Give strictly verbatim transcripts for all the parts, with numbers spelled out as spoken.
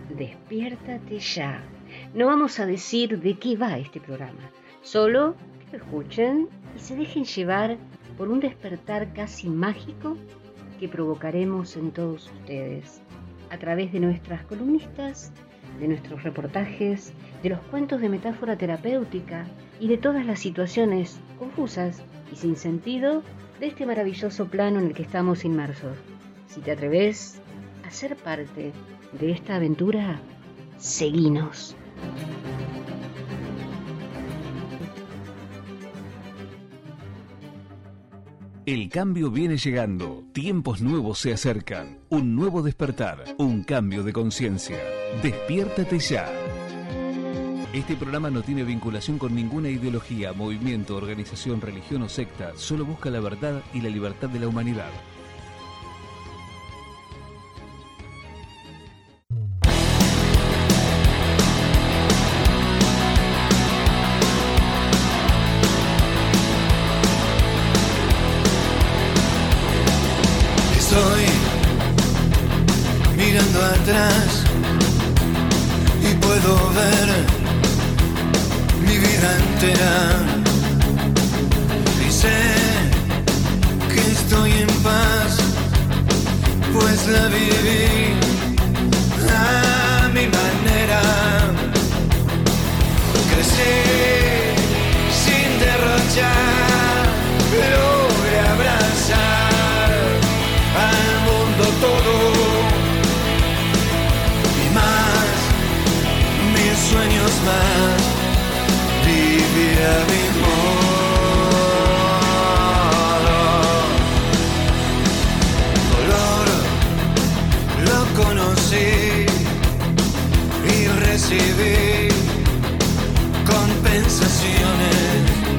Despiértate ya. No vamos a decir de qué va este programa, solo que lo escuchen y se dejen llevar por un despertar casi mágico que provocaremos en todos ustedes a través de nuestras columnistas, de nuestros reportajes, de los cuentos de metáfora terapéutica y de todas las situaciones confusas y sin sentido de este maravilloso plano en el que estamos inmersos. Si te atreves a ser parte de esta aventura, seguinos. El cambio viene llegando, tiempos nuevos se acercan, un nuevo despertar, un cambio de conciencia. Despiértate ya. Este programa no tiene vinculación con ninguna ideología, movimiento, organización, religión o secta, solo busca la verdad y la libertad de la humanidad. Estoy mirando atrás y puedo ver mi vida entera y sé que estoy en paz, pues la viví a mi manera. Crecí sin derrochar, logré abrazar al mundo todo y más, mis sueños más, vivir a mi modo. Dolor lo conocí y recibí compensaciones.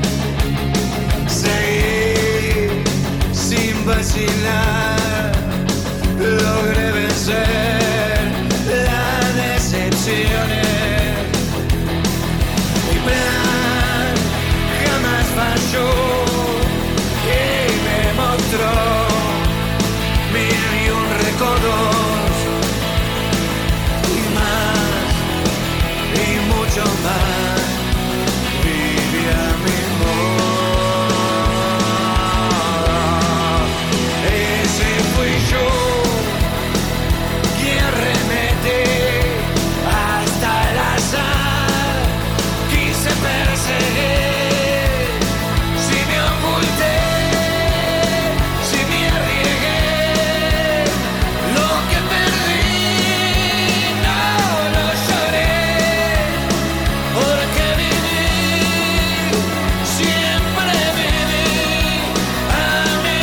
Seguí sin vacilar, logré vencer las decepciones. Mi plan jamás falló y me mostró mil y un recodos y más y mucho más. Viví a mi modo. Ese fui yo quien remetí hasta el azar. Quise perseguir, si me oculté, si me arriesgué, lo que perdí no lo lloré, porque viví, siempre viví a mi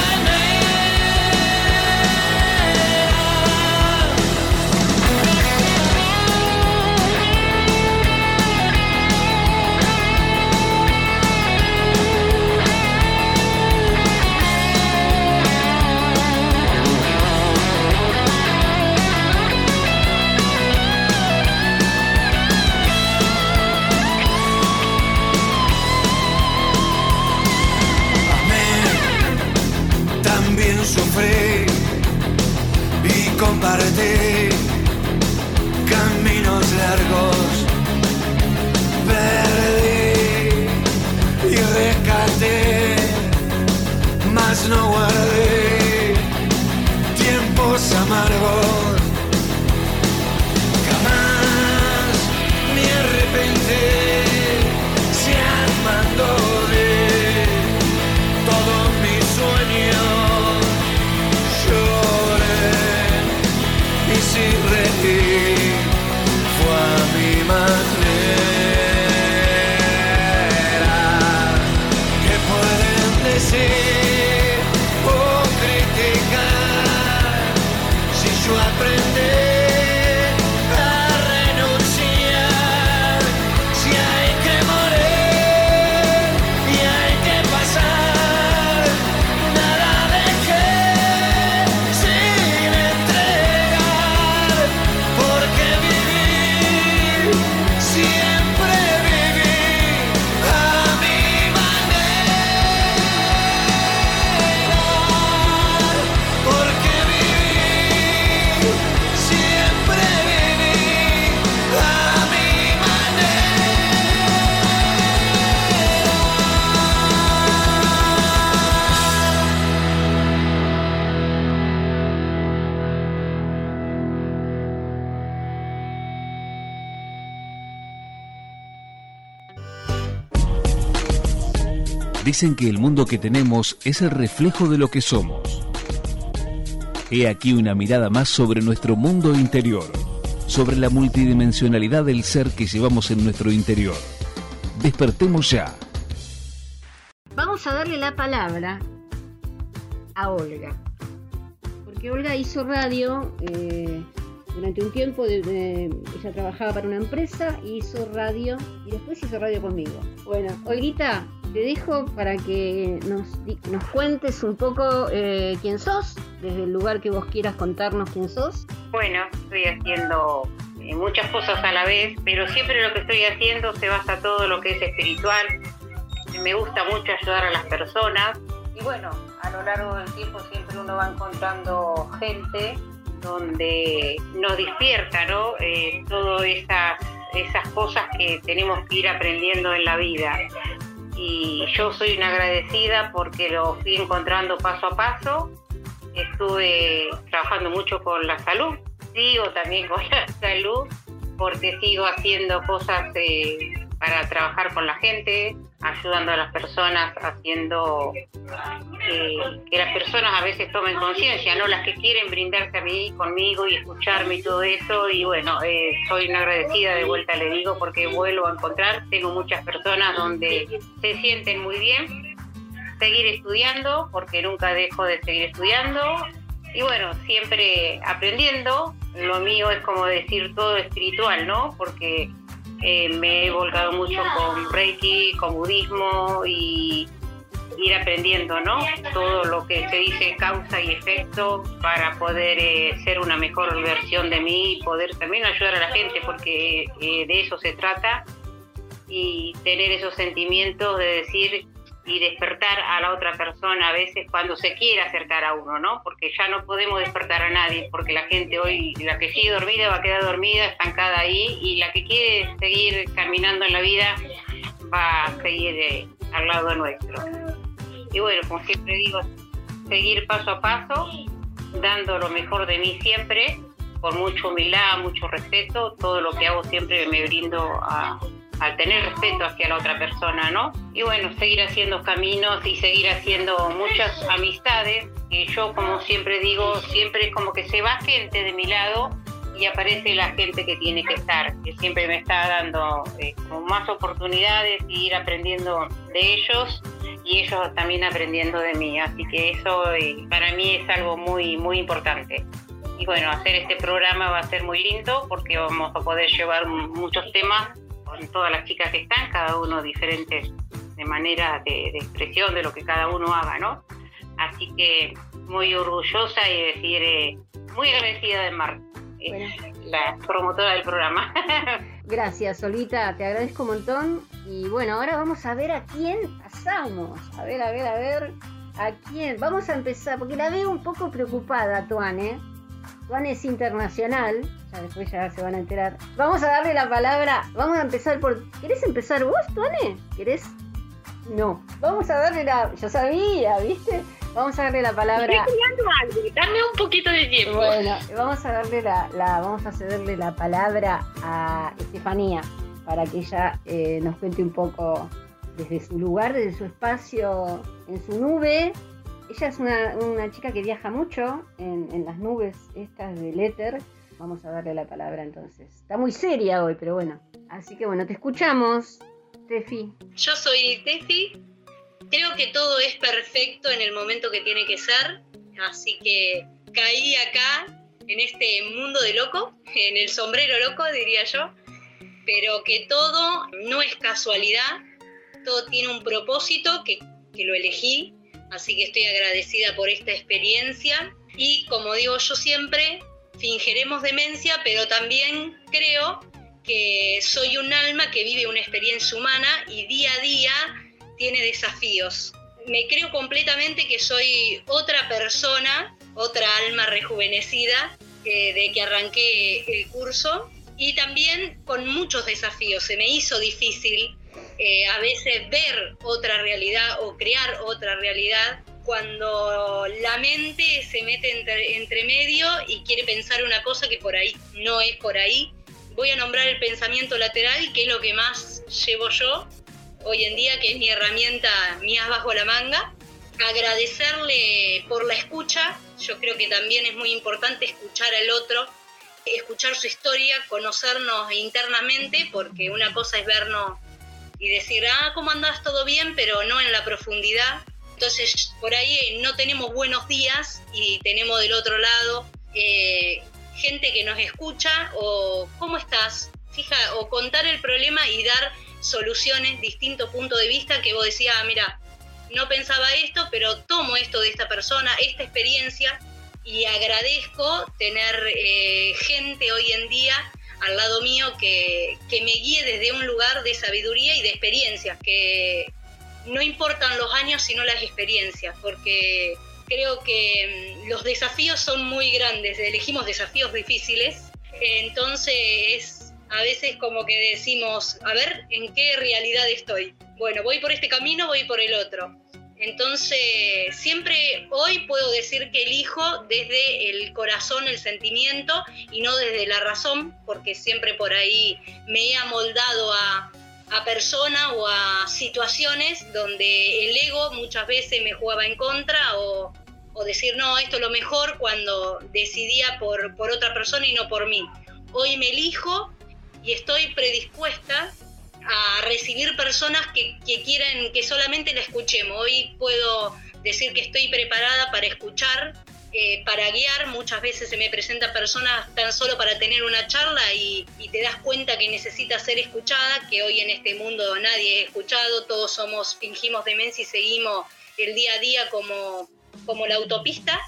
también sufrí y compartí caminos largos, perdí y rescaté, mas no guardé tiempos amargos. Jamás me arrepentí, se armando de todos mis sueños. Lloré y si reí fue a mi manera. ¿Qué pueden decir o criticar si yo aprendí a renunciar? Si hay que morir y hay que pasar, nada dejé sin entregar, porque vivir Dicen que el mundo que tenemos es el reflejo de lo que somos. He aquí una mirada más sobre nuestro mundo interior, sobre la multidimensionalidad del ser que llevamos en nuestro interior. Despertemos ya. Vamos a darle la palabra a Olga, porque Olga hizo radio eh, durante un tiempo, de, de, ella trabajaba para una empresa, hizo radio y después hizo radio conmigo. Bueno, Olguita, te dejo para que nos, nos cuentes un poco eh, quién sos, desde el lugar que vos quieras contarnos quién sos. Bueno, estoy haciendo eh, muchas cosas a la vez, pero siempre lo que estoy haciendo se basa todo lo que es espiritual. Me gusta mucho ayudar a las personas y bueno, a lo largo del tiempo siempre uno va encontrando gente donde nos despierta, ¿no? Eh, todas esas, esas cosas que tenemos que ir aprendiendo en la vida. Y yo soy una agradecida porque lo fui encontrando paso a paso. Estuve trabajando mucho con la salud, sigo también con la salud porque sigo haciendo cosas eh, para trabajar con la gente, ayudando a las personas, haciendo eh, que las personas a veces tomen conciencia, ¿no? Las que quieren brindarse a mí, conmigo y escucharme y todo eso. Y bueno, eh, soy una agradecida, de vuelta le digo, porque vuelvo a encontrar, tengo muchas personas donde se sienten muy bien. Seguir estudiando, porque nunca dejo de seguir estudiando. Y bueno, siempre aprendiendo. Lo mío es como decir todo espiritual, ¿no? Porque eh, me he volcado mucho con Reiki, con budismo y ir aprendiendo, ¿no? Todo lo que se dice causa y efecto para poder eh, ser una mejor versión de mí y poder también ayudar a la gente, porque eh, de eso se trata. Y tener esos sentimientos de decir y despertar a la otra persona a veces cuando se quiere acercar a uno, ¿no? Porque ya no podemos despertar a nadie, porque la gente hoy, la que sigue dormida va a quedar dormida, estancada ahí, y la que quiere seguir caminando en la vida va a seguir eh, al lado nuestro. Y bueno, como siempre digo, seguir paso a paso, dando lo mejor de mí siempre, con mucha humildad, mucho respeto. Todo lo que hago siempre me brindo a al tener respeto hacia la otra persona, ¿no? Y bueno, seguir haciendo caminos y seguir haciendo muchas amistades, que yo, como siempre digo, siempre es como que se va gente de mi lado y aparece la gente que tiene que estar, que siempre me está dando eh, como más oportunidades y ir aprendiendo de ellos y ellos también aprendiendo de mí. Así que eso eh, para mí es algo muy, muy importante. Y bueno, hacer este programa va a ser muy lindo porque vamos a poder llevar muchos temas con todas las chicas que están, cada uno diferentes de manera de, de expresión de lo que cada uno haga, ¿no? Así que muy orgullosa y decir, eh, muy agradecida de Marta, eh, bueno, la promotora del programa. Gracias, Solita, te agradezco un montón. Y bueno, ahora vamos a ver a quién pasamos. A ver, a ver, a ver, a quién. Vamos a empezar, porque la veo un poco preocupada, Tuane. Tuane es internacional, ya después ya se van a enterar. Vamos a darle la palabra, vamos a empezar por... ¿Querés empezar vos, Tuane? ¿Querés? No. Vamos a darle la... Yo sabía, ¿viste? Vamos a darle la palabra... Estoy creando algo, dame un poquito de tiempo. Bueno, vamos a darle la, la, vamos a cederle la palabra a Estefanía para que ella eh, nos cuente un poco desde su lugar, desde su espacio, en su nube. Ella es una, una chica que viaja mucho en, en las nubes estas del éter. Vamos a darle la palabra entonces. Está muy seria hoy, pero bueno. Así que bueno, te escuchamos, Tefi. Yo soy Tefi. Creo que todo es perfecto en el momento que tiene que ser. Así que caí acá, en este mundo de loco, en el sombrero loco, diría yo. Pero que todo no es casualidad. Todo tiene un propósito que, que lo elegí. Así que estoy agradecida por esta experiencia y, como digo yo siempre, fingiremos demencia, pero también creo que soy un alma que vive una experiencia humana y día a día tiene desafíos. Me creo completamente que soy otra persona, otra alma rejuvenecida eh, de que arranqué el curso y también con muchos desafíos. Se me hizo difícil Eh, a veces ver otra realidad o crear otra realidad cuando la mente se mete entre, entre medio y quiere pensar una cosa que por ahí no es por ahí. Voy a nombrar el pensamiento lateral, que es lo que más llevo yo, hoy en día, que es mi herramienta, mi as bajo la manga. Agradecerle por la escucha. Yo creo que también es muy importante escuchar al otro, escuchar su historia, conocernos internamente, porque una cosa es vernos y decir, ah, ¿cómo andás? ¿Todo bien? Pero no en la profundidad. Entonces, por ahí no tenemos buenos días y tenemos del otro lado eh, gente que nos escucha o ¿cómo estás? Fija, o contar el problema y dar soluciones, distintos puntos de vista que vos decías, ah, mira, no pensaba esto, pero tomo esto de esta persona, esta experiencia, y agradezco tener eh, gente hoy en día al lado mío que, que me guíe desde un lugar de sabiduría y de experiencias, que no importan los años sino las experiencias, porque creo que los desafíos son muy grandes, elegimos desafíos difíciles, entonces a veces como que decimos, a ver, ¿en qué realidad estoy? Bueno, voy por este camino, voy por el otro. Entonces, siempre hoy puedo decir que elijo desde el corazón, el sentimiento, y no desde la razón, porque siempre por ahí me he amoldado a, a personas o a situaciones donde el ego muchas veces me jugaba en contra, o, o decir, no, esto es lo mejor, cuando decidía por, por otra persona y no por mí. Hoy me elijo y estoy predispuesta a recibir personas que, que quieran que solamente la escuchemos. Hoy puedo decir que estoy preparada para escuchar, eh, para guiar. Muchas veces se me presentan personas tan solo para tener una charla y, y te das cuenta que necesita ser escuchada, que hoy en este mundo nadie es escuchado, todos somos, fingimos demencia y seguimos el día a día como, como la autopista.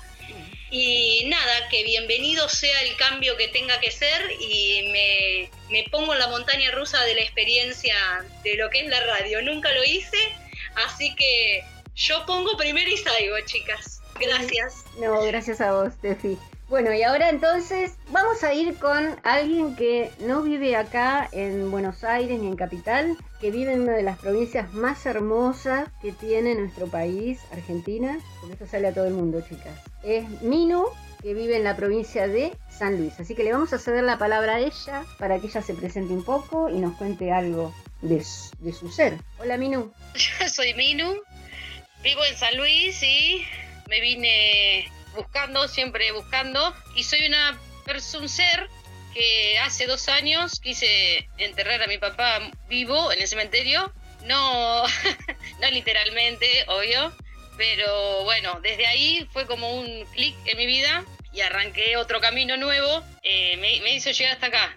Y nada, que bienvenido sea el cambio que tenga que ser, y me, me pongo en la montaña rusa de la experiencia de lo que es la radio. Nunca lo hice, así que yo pongo primero y salgo, chicas. Gracias. No, gracias a vos, Tefi. Bueno, y ahora entonces vamos a ir con alguien que no vive acá en Buenos Aires ni en Capital, que vive en una de las provincias más hermosas que tiene nuestro país, Argentina, porque esto sale a todo el mundo, chicas. Es Minu, que vive en la provincia de San Luis. Así que le vamos a ceder la palabra a ella para que ella se presente un poco y nos cuente algo de su, de su ser. Hola, Minu. Yo soy Minu, vivo en San Luis y me vine buscando, siempre buscando, y soy una persona, un ser que hace dos años quise enterrar a mi papá vivo en el cementerio, no, no literalmente, obvio, pero bueno, desde ahí fue como un clic en mi vida y arranqué otro camino nuevo, eh, me, me hizo llegar hasta acá.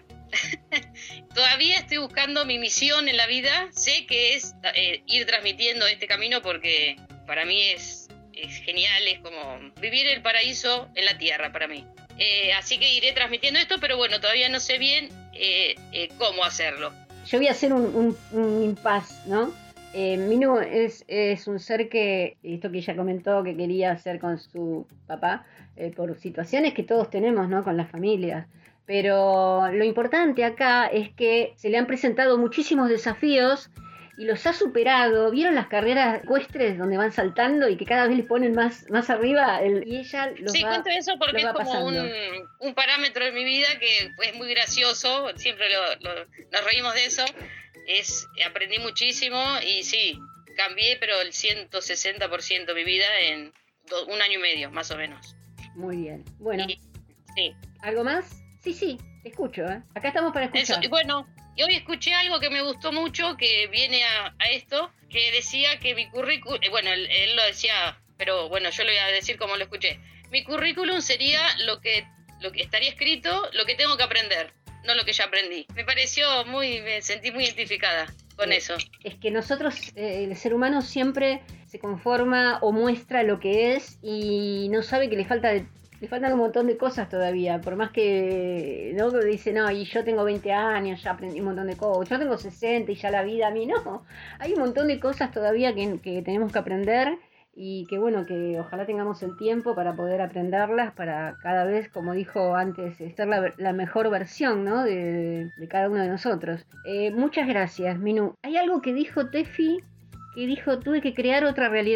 Todavía estoy buscando mi misión en la vida, sé que es eh, ir transmitiendo este camino porque para mí es es genial, es como vivir el paraíso en la tierra para mí. Eh, así que iré transmitiendo esto, pero bueno, todavía no sé bien eh, eh, cómo hacerlo. Yo voy a hacer un, un, un impas, ¿no? Eh, Minu es, es un ser que, esto que ella comentó que quería hacer con su papá, eh, por situaciones que todos tenemos, ¿no? Con las familias. Pero lo importante acá es que se le han presentado muchísimos desafíos y los ha superado. ¿Vieron las carreras ecuestres donde van saltando y que cada vez le ponen más, más arriba? El, y ella los sí, va, cuento eso porque es como un, pasando. un parámetro de mi vida que es muy gracioso, siempre lo, lo, nos reímos de eso. Es, aprendí muchísimo y sí, cambié pero el ciento sesenta por ciento de mi vida en do, un año y medio, más o menos. Muy bien. Bueno, y, sí. ¿Algo más? Sí, sí, te escucho, ¿eh? Acá estamos para escuchar. Eso, y bueno, y hoy escuché algo que me gustó mucho, que viene a, a esto, que decía que mi currículum, eh, bueno, él, él lo decía, pero bueno, yo lo voy a decir como lo escuché. Mi currículum sería lo que, lo que estaría escrito, lo que tengo que aprender, no lo que ya aprendí. Me pareció muy, me sentí muy identificada con eh, eso. Es que nosotros, eh, el ser humano siempre se conforma o muestra lo que es y no sabe que le falta de Le faltan un montón de cosas todavía, por más que no dice, no, y yo tengo veinte años, ya aprendí un montón de cosas, yo tengo sesenta y ya la vida a mí, no. Hay un montón de cosas todavía que, que tenemos que aprender y que bueno, que ojalá tengamos el tiempo para poder aprenderlas, para cada vez, como dijo antes, estar la, la mejor versión, ¿no? de, de cada uno de nosotros. Eh, muchas gracias, Minu. Hay algo que dijo Tefi, que dijo, tuve que crear otra realidad.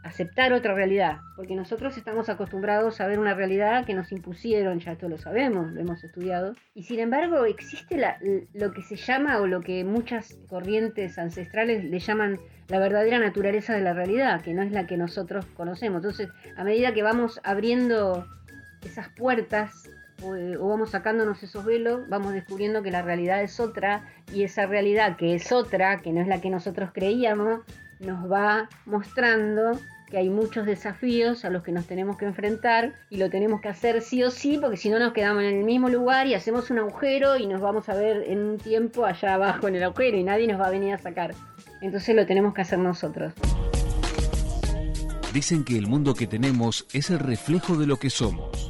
aceptar otra realidad, porque nosotros estamos acostumbrados a ver una realidad que nos impusieron, ya esto lo sabemos, lo hemos estudiado, y sin embargo existe la, lo que se llama, o lo que muchas corrientes ancestrales le llaman la verdadera naturaleza de la realidad, que no es la que nosotros conocemos. Entonces, a medida que vamos abriendo esas puertas o, o vamos sacándonos esos velos, vamos descubriendo que la realidad es otra, y esa realidad que es otra, que no es la que nosotros creíamos, nos va mostrando que hay muchos desafíos a los que nos tenemos que enfrentar, y lo tenemos que hacer sí o sí, porque si no nos quedamos en el mismo lugar y hacemos un agujero y nos vamos a ver en un tiempo allá abajo en el agujero y nadie nos va a venir a sacar. Entonces lo tenemos que hacer nosotros. Dicen que el mundo que tenemos es el reflejo de lo que somos.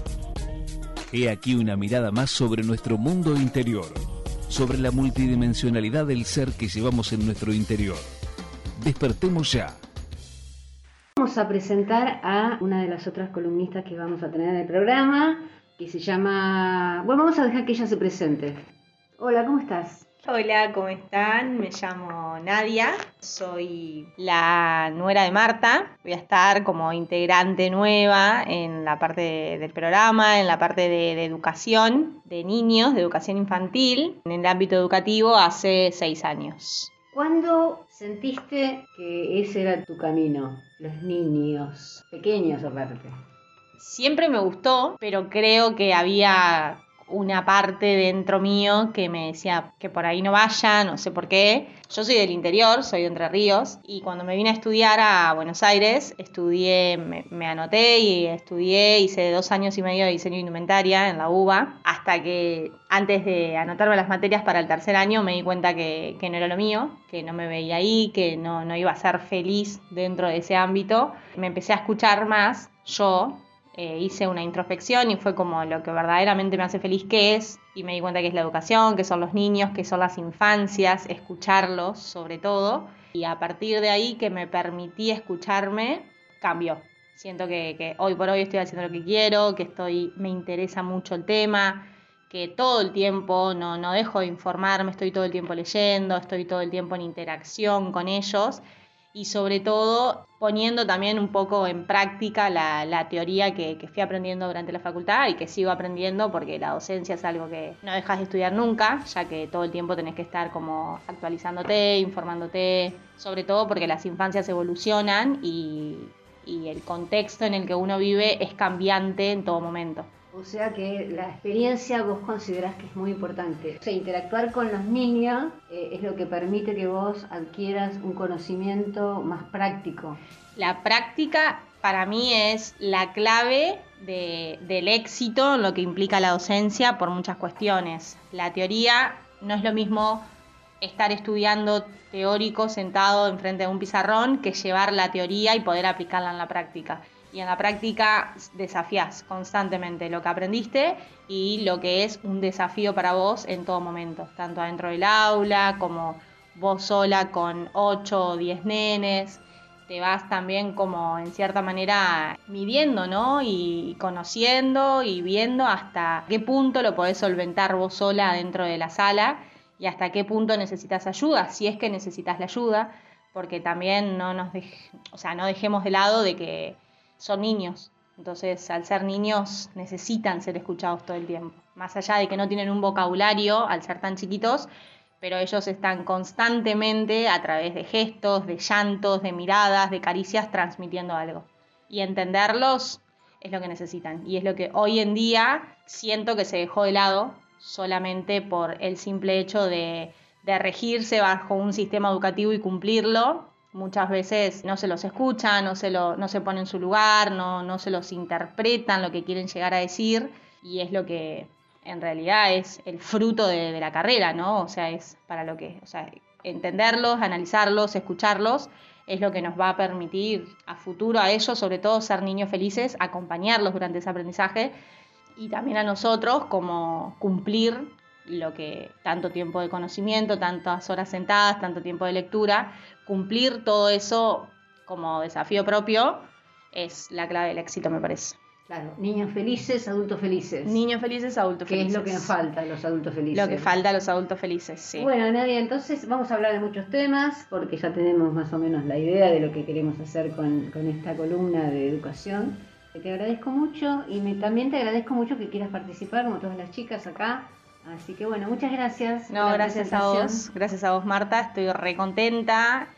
He aquí una mirada más sobre nuestro mundo interior, sobre la multidimensionalidad del ser que llevamos en nuestro interior. Despertemos ya. Vamos a presentar a una de las otras columnistas que vamos a tener en el programa, que se llama... Bueno, vamos a dejar que ella se presente. Hola, ¿cómo estás? Hola, ¿cómo están? Me llamo Nadia, soy la nuera de Marta. Voy a estar como integrante nueva en la parte de, del programa, en la parte de, de educación de niños, de educación infantil, en el ámbito educativo hace seis años. ¿Cuándo sentiste que ese era tu camino? Los niños, pequeños aparte. Siempre me gustó, pero creo que había una parte dentro mío que me decía que por ahí no vaya, no sé por qué. Yo soy del interior, soy de Entre Ríos, y cuando me vine a estudiar a Buenos Aires, estudié, me, me anoté y estudié, hice dos años y medio de diseño de indumentaria en la U B A, hasta que antes de anotarme las materias para el tercer año me di cuenta que, que no era lo mío, que no me veía ahí, que no, no iba a ser feliz dentro de ese ámbito. Me empecé a escuchar más yo. Eh, hice una introspección y fue como lo que verdaderamente me hace feliz que es, y me di cuenta que es la educación, que son los niños, que son las infancias, escucharlos sobre todo, y a partir de ahí que me permití escucharme, cambió. Siento que, que hoy por hoy estoy haciendo lo que quiero, que estoy, me interesa mucho el tema, que todo el tiempo no, no dejo de informarme, estoy todo el tiempo leyendo, estoy todo el tiempo en interacción con ellos, y sobre todo poniendo también un poco en práctica la, la teoría que, que fui aprendiendo durante la facultad y que sigo aprendiendo, porque la docencia es algo que no dejas de estudiar nunca, ya que todo el tiempo tenés que estar como actualizándote, informándote, sobre todo porque las infancias evolucionan y, y el contexto en el que uno vive es cambiante en todo momento. O sea que la experiencia vos considerás que es muy importante. O sea, interactuar con los niños eh, es lo que permite que vos adquieras un conocimiento más práctico. La práctica para mí es la clave de, del éxito en lo que implica la docencia por muchas cuestiones. La teoría no es lo mismo estar estudiando teórico sentado enfrente de un pizarrón que llevar la teoría y poder aplicarla en la práctica. Y en la práctica desafías constantemente lo que aprendiste y lo que es un desafío para vos en todo momento, tanto adentro del aula como vos sola con ocho o diez nenes. Te vas también como en cierta manera midiendo, ¿no? Y conociendo y viendo hasta qué punto lo podés solventar vos sola dentro de la sala y hasta qué punto necesitas ayuda, si es que necesitas la ayuda, porque también no nos dej- o sea, no dejemos de lado de que son niños, entonces al ser niños necesitan ser escuchados todo el tiempo, más allá de que no tienen un vocabulario al ser tan chiquitos, pero ellos están constantemente a través de gestos, de llantos, de miradas, de caricias transmitiendo algo, y entenderlos es lo que necesitan, y es lo que hoy en día siento que se dejó de lado solamente por el simple hecho de, de regirse bajo un sistema educativo y cumplirlo. Muchas veces no se los escucha, no se, lo, no se pone en su lugar, no, no se los interpretan lo que quieren llegar a decir, y es lo que en realidad es el fruto de, de la carrera, ¿no? O sea, es para lo que, o sea, entenderlos, analizarlos, escucharlos, es lo que nos va a permitir a futuro a ellos, sobre todo, ser niños felices, acompañarlos durante ese aprendizaje, y también a nosotros como cumplir lo que tanto tiempo de conocimiento, tantas horas sentadas, tanto tiempo de lectura, cumplir todo eso como desafío propio es la clave del éxito, me parece. Claro, niños felices, adultos felices. Niños felices, adultos que felices. es lo que nos falta a los adultos felices. Lo que falta a los adultos felices, sí. Bueno, Nadia, entonces vamos a hablar de muchos temas, porque ya tenemos más o menos la idea de lo que queremos hacer con, con esta columna de educación. Te agradezco mucho y me, también te agradezco mucho que quieras participar, como todas las chicas acá. Así que bueno, muchas gracias. No, por la gracias a presentación. vos, gracias a vos, Marta. Estoy re contenta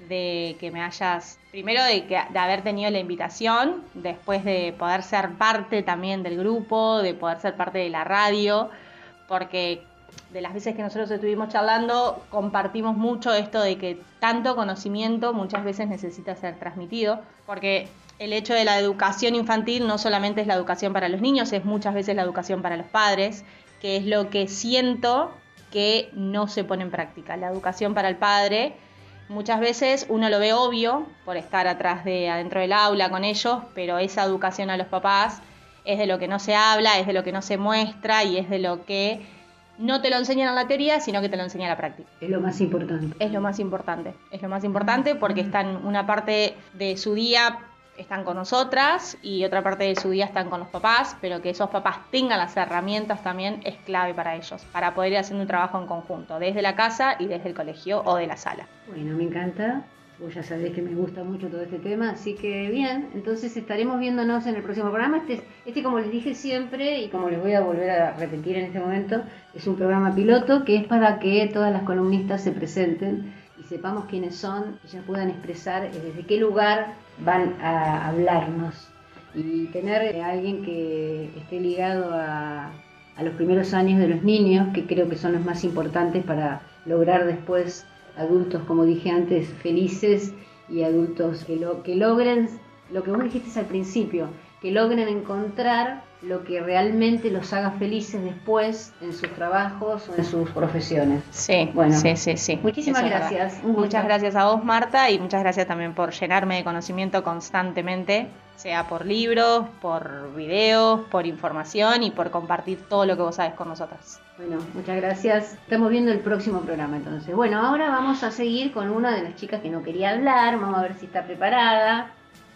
de que me hayas, primero de, que, de haber tenido la invitación, después de poder ser parte también del grupo, de poder ser parte de la radio, porque de las veces que nosotros estuvimos charlando, compartimos mucho esto de que tanto conocimiento muchas veces necesita ser transmitido, porque el hecho de la educación infantil no solamente es la educación para los niños, es muchas veces la educación para los padres, que es lo que siento que no se pone en práctica. La educación para el padre, muchas veces uno lo ve obvio por estar atrás de adentro del aula con ellos, pero esa educación a los papás es de lo que no se habla, es de lo que no se muestra y es de lo que no te lo enseñan en la teoría, sino que te lo enseñan en la práctica. Es lo más importante. Es lo más importante, es lo más importante porque están una parte de su día están con nosotras y otra parte de su día están con los papás, pero que esos papás tengan las herramientas también es clave para ellos, para poder ir haciendo un trabajo en conjunto, desde la casa y desde el colegio o de la sala. Bueno, me encanta. Vos ya sabés que me gusta mucho todo este tema, así que bien, entonces estaremos viéndonos en el próximo programa. Este, este, como les dije siempre y como les voy a volver a repetir en este momento, es un programa piloto que es para que todas las columnistas se presenten y sepamos quiénes son, y ya puedan expresar desde qué lugar van a hablarnos. Y tener a alguien que esté ligado a, a los primeros años de los niños, que creo que son los más importantes para lograr después adultos, como dije antes, felices y adultos que, lo, que logren lo que vos dijiste al principio, que logren encontrar lo que realmente los haga felices después en sus trabajos o en sus profesiones. Sí, bueno, sí, sí, sí. Muchísimas Eso es gracias. verdad. Muchas gracias a vos, Marta, y muchas gracias también por llenarme de conocimiento constantemente, sea por libros, por videos, por información y por compartir todo lo que vos sabés con nosotras. Bueno, muchas gracias. Estamos viendo el próximo programa entonces. Bueno, ahora vamos a seguir con una de las chicas que no quería hablar. Vamos a ver si está preparada.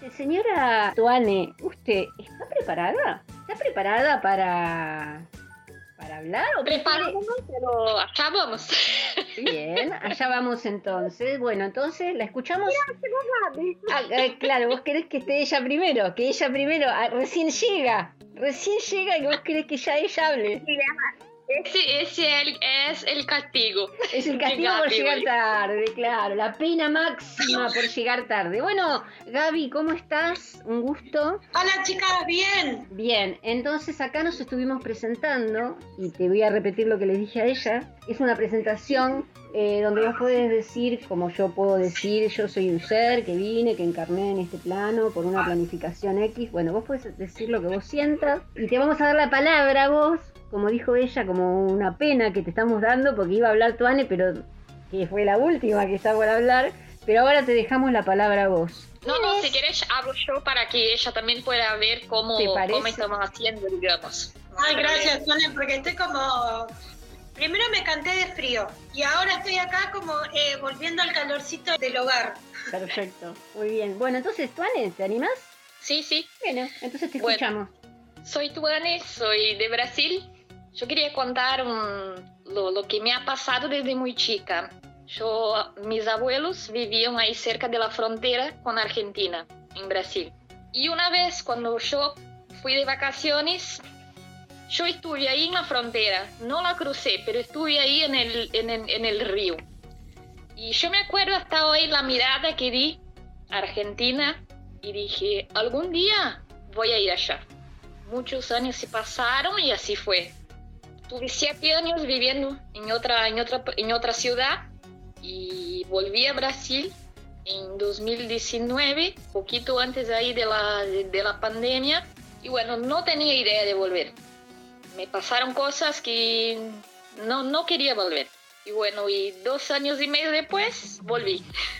Señora Tuane, ¿usted está preparada? ¿Está preparada para, para hablar? ¿O Preparamos, pero acá vamos. Bien, allá vamos entonces. Bueno, entonces la escuchamos. Ah, eh, claro, vos querés que esté ella primero, que ella primero, ah, recién llega, recién llega y vos querés que ya ella hable. Ese, ese el- es el castigo. Es el castigo por llegar tarde, claro, la pena máxima por llegar tarde. Bueno, Gaby, ¿cómo estás? Un gusto. Hola chicas, bien. Bien, entonces acá nos estuvimos presentando, y te voy a repetir lo que le dije a ella. Es una presentación eh, donde vos podés decir, como yo puedo decir, yo soy un ser que vine, que encarné en este plano por una planificación X. Bueno, vos podés decir lo que vos sientas y te vamos a dar la palabra a vos, como dijo ella, como una pena que te estamos dando porque iba a hablar Tuane, pero que fue la última que está por hablar. Pero ahora te dejamos la palabra a vos. No, no, si quieres hablo yo para que ella también pueda ver cómo, ¿Te parece? cómo estamos haciendo, digamos. Ay, gracias, Sonia, porque estoy como... Primero me canté de frío y ahora estoy acá como eh, volviendo al calorcito del hogar. Perfecto, muy bien. Bueno, entonces, Tuane, ¿te animás? Sí, sí. Bueno, entonces te Bueno. escuchamos. Soy Tuane, soy de Brasil. Yo quería contar un- lo, lo que me ha pasado desde muy chica. Yo, mis abuelos vivían ahí cerca de la frontera con Argentina, en Brasil. Y una vez cuando yo fui de vacaciones, yo estuve ahí en la frontera. No la crucé, pero estuve ahí en el, en el, en el río. Y yo me acuerdo hasta hoy la mirada que di a Argentina y dije, algún día voy a ir allá. Muchos años se pasaron y así fue. Tuve siete años viviendo en otra, en otra, en otra ciudad y volví a Brasil en dos mil diecinueve, poquito antes ahí de la, de, de la pandemia. Y bueno, no tenía idea de volver. Me pasaron cosas que no, no quería volver. Y bueno, y dos años y medio después, volví.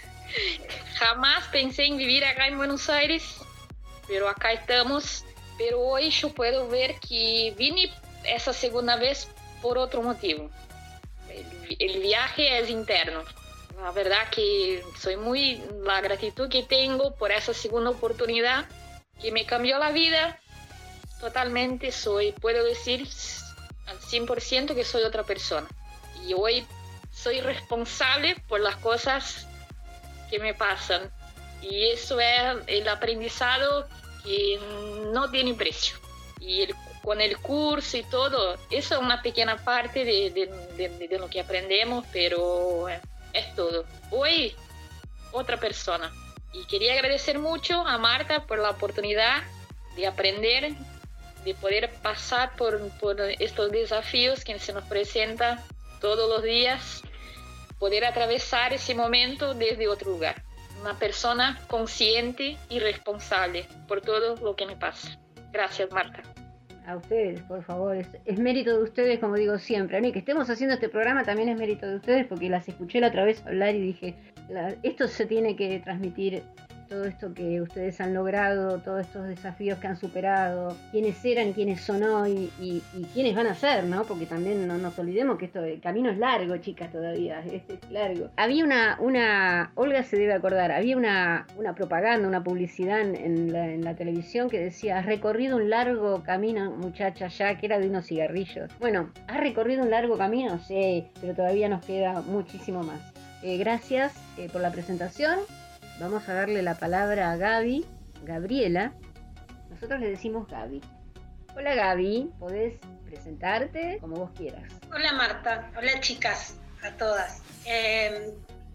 Jamás pensé en vivir acá en Buenos Aires, pero acá estamos. Pero hoy yo puedo ver que vine esa segunda vez por otro motivo. El, el viaje es interno. La verdad que soy muy... La gratitud que tengo por esa segunda oportunidad que me cambió la vida totalmente soy, puedo decir al cien por ciento que soy otra persona. Y hoy soy responsable por las cosas que me pasan. Y eso es el aprendizado que no tiene precio. Y el, con el curso y todo, eso es una pequeña parte de, de, de, de lo que aprendemos, pero es todo. Hoy, otra persona. Y quería agradecer mucho a Marta por la oportunidad de aprender, de poder pasar por, por estos desafíos que se nos presentan todos los días, poder atravesar ese momento desde otro lugar. Una persona consciente y responsable por todo lo que me pasa. Gracias, Marta. A ustedes, por favor, es, es mérito de ustedes, como digo siempre. A mí que estemos haciendo este programa también es mérito de ustedes, porque las escuché la otra vez hablar y dije, la, esto se tiene que transmitir, todo esto que ustedes han logrado, todos estos desafíos que han superado, quiénes eran, quiénes son hoy y, y quiénes van a ser, ¿no? Porque también no nos olvidemos que esto, el camino es largo, chicas, todavía, es, es largo. Había una, una, Olga se debe acordar, había una, una propaganda, una publicidad en, en, la, en la televisión que decía, has recorrido un largo camino, muchacha, ya, que era de unos cigarrillos. Bueno, ¿has recorrido un largo camino? Sí, pero todavía nos queda muchísimo más. Eh, gracias eh, por la presentación. Vamos a darle la palabra a Gaby, Gabriela. Nosotros le decimos Gaby. Hola Gaby, podés presentarte como vos quieras. Hola Marta, hola chicas, a todas. Eh,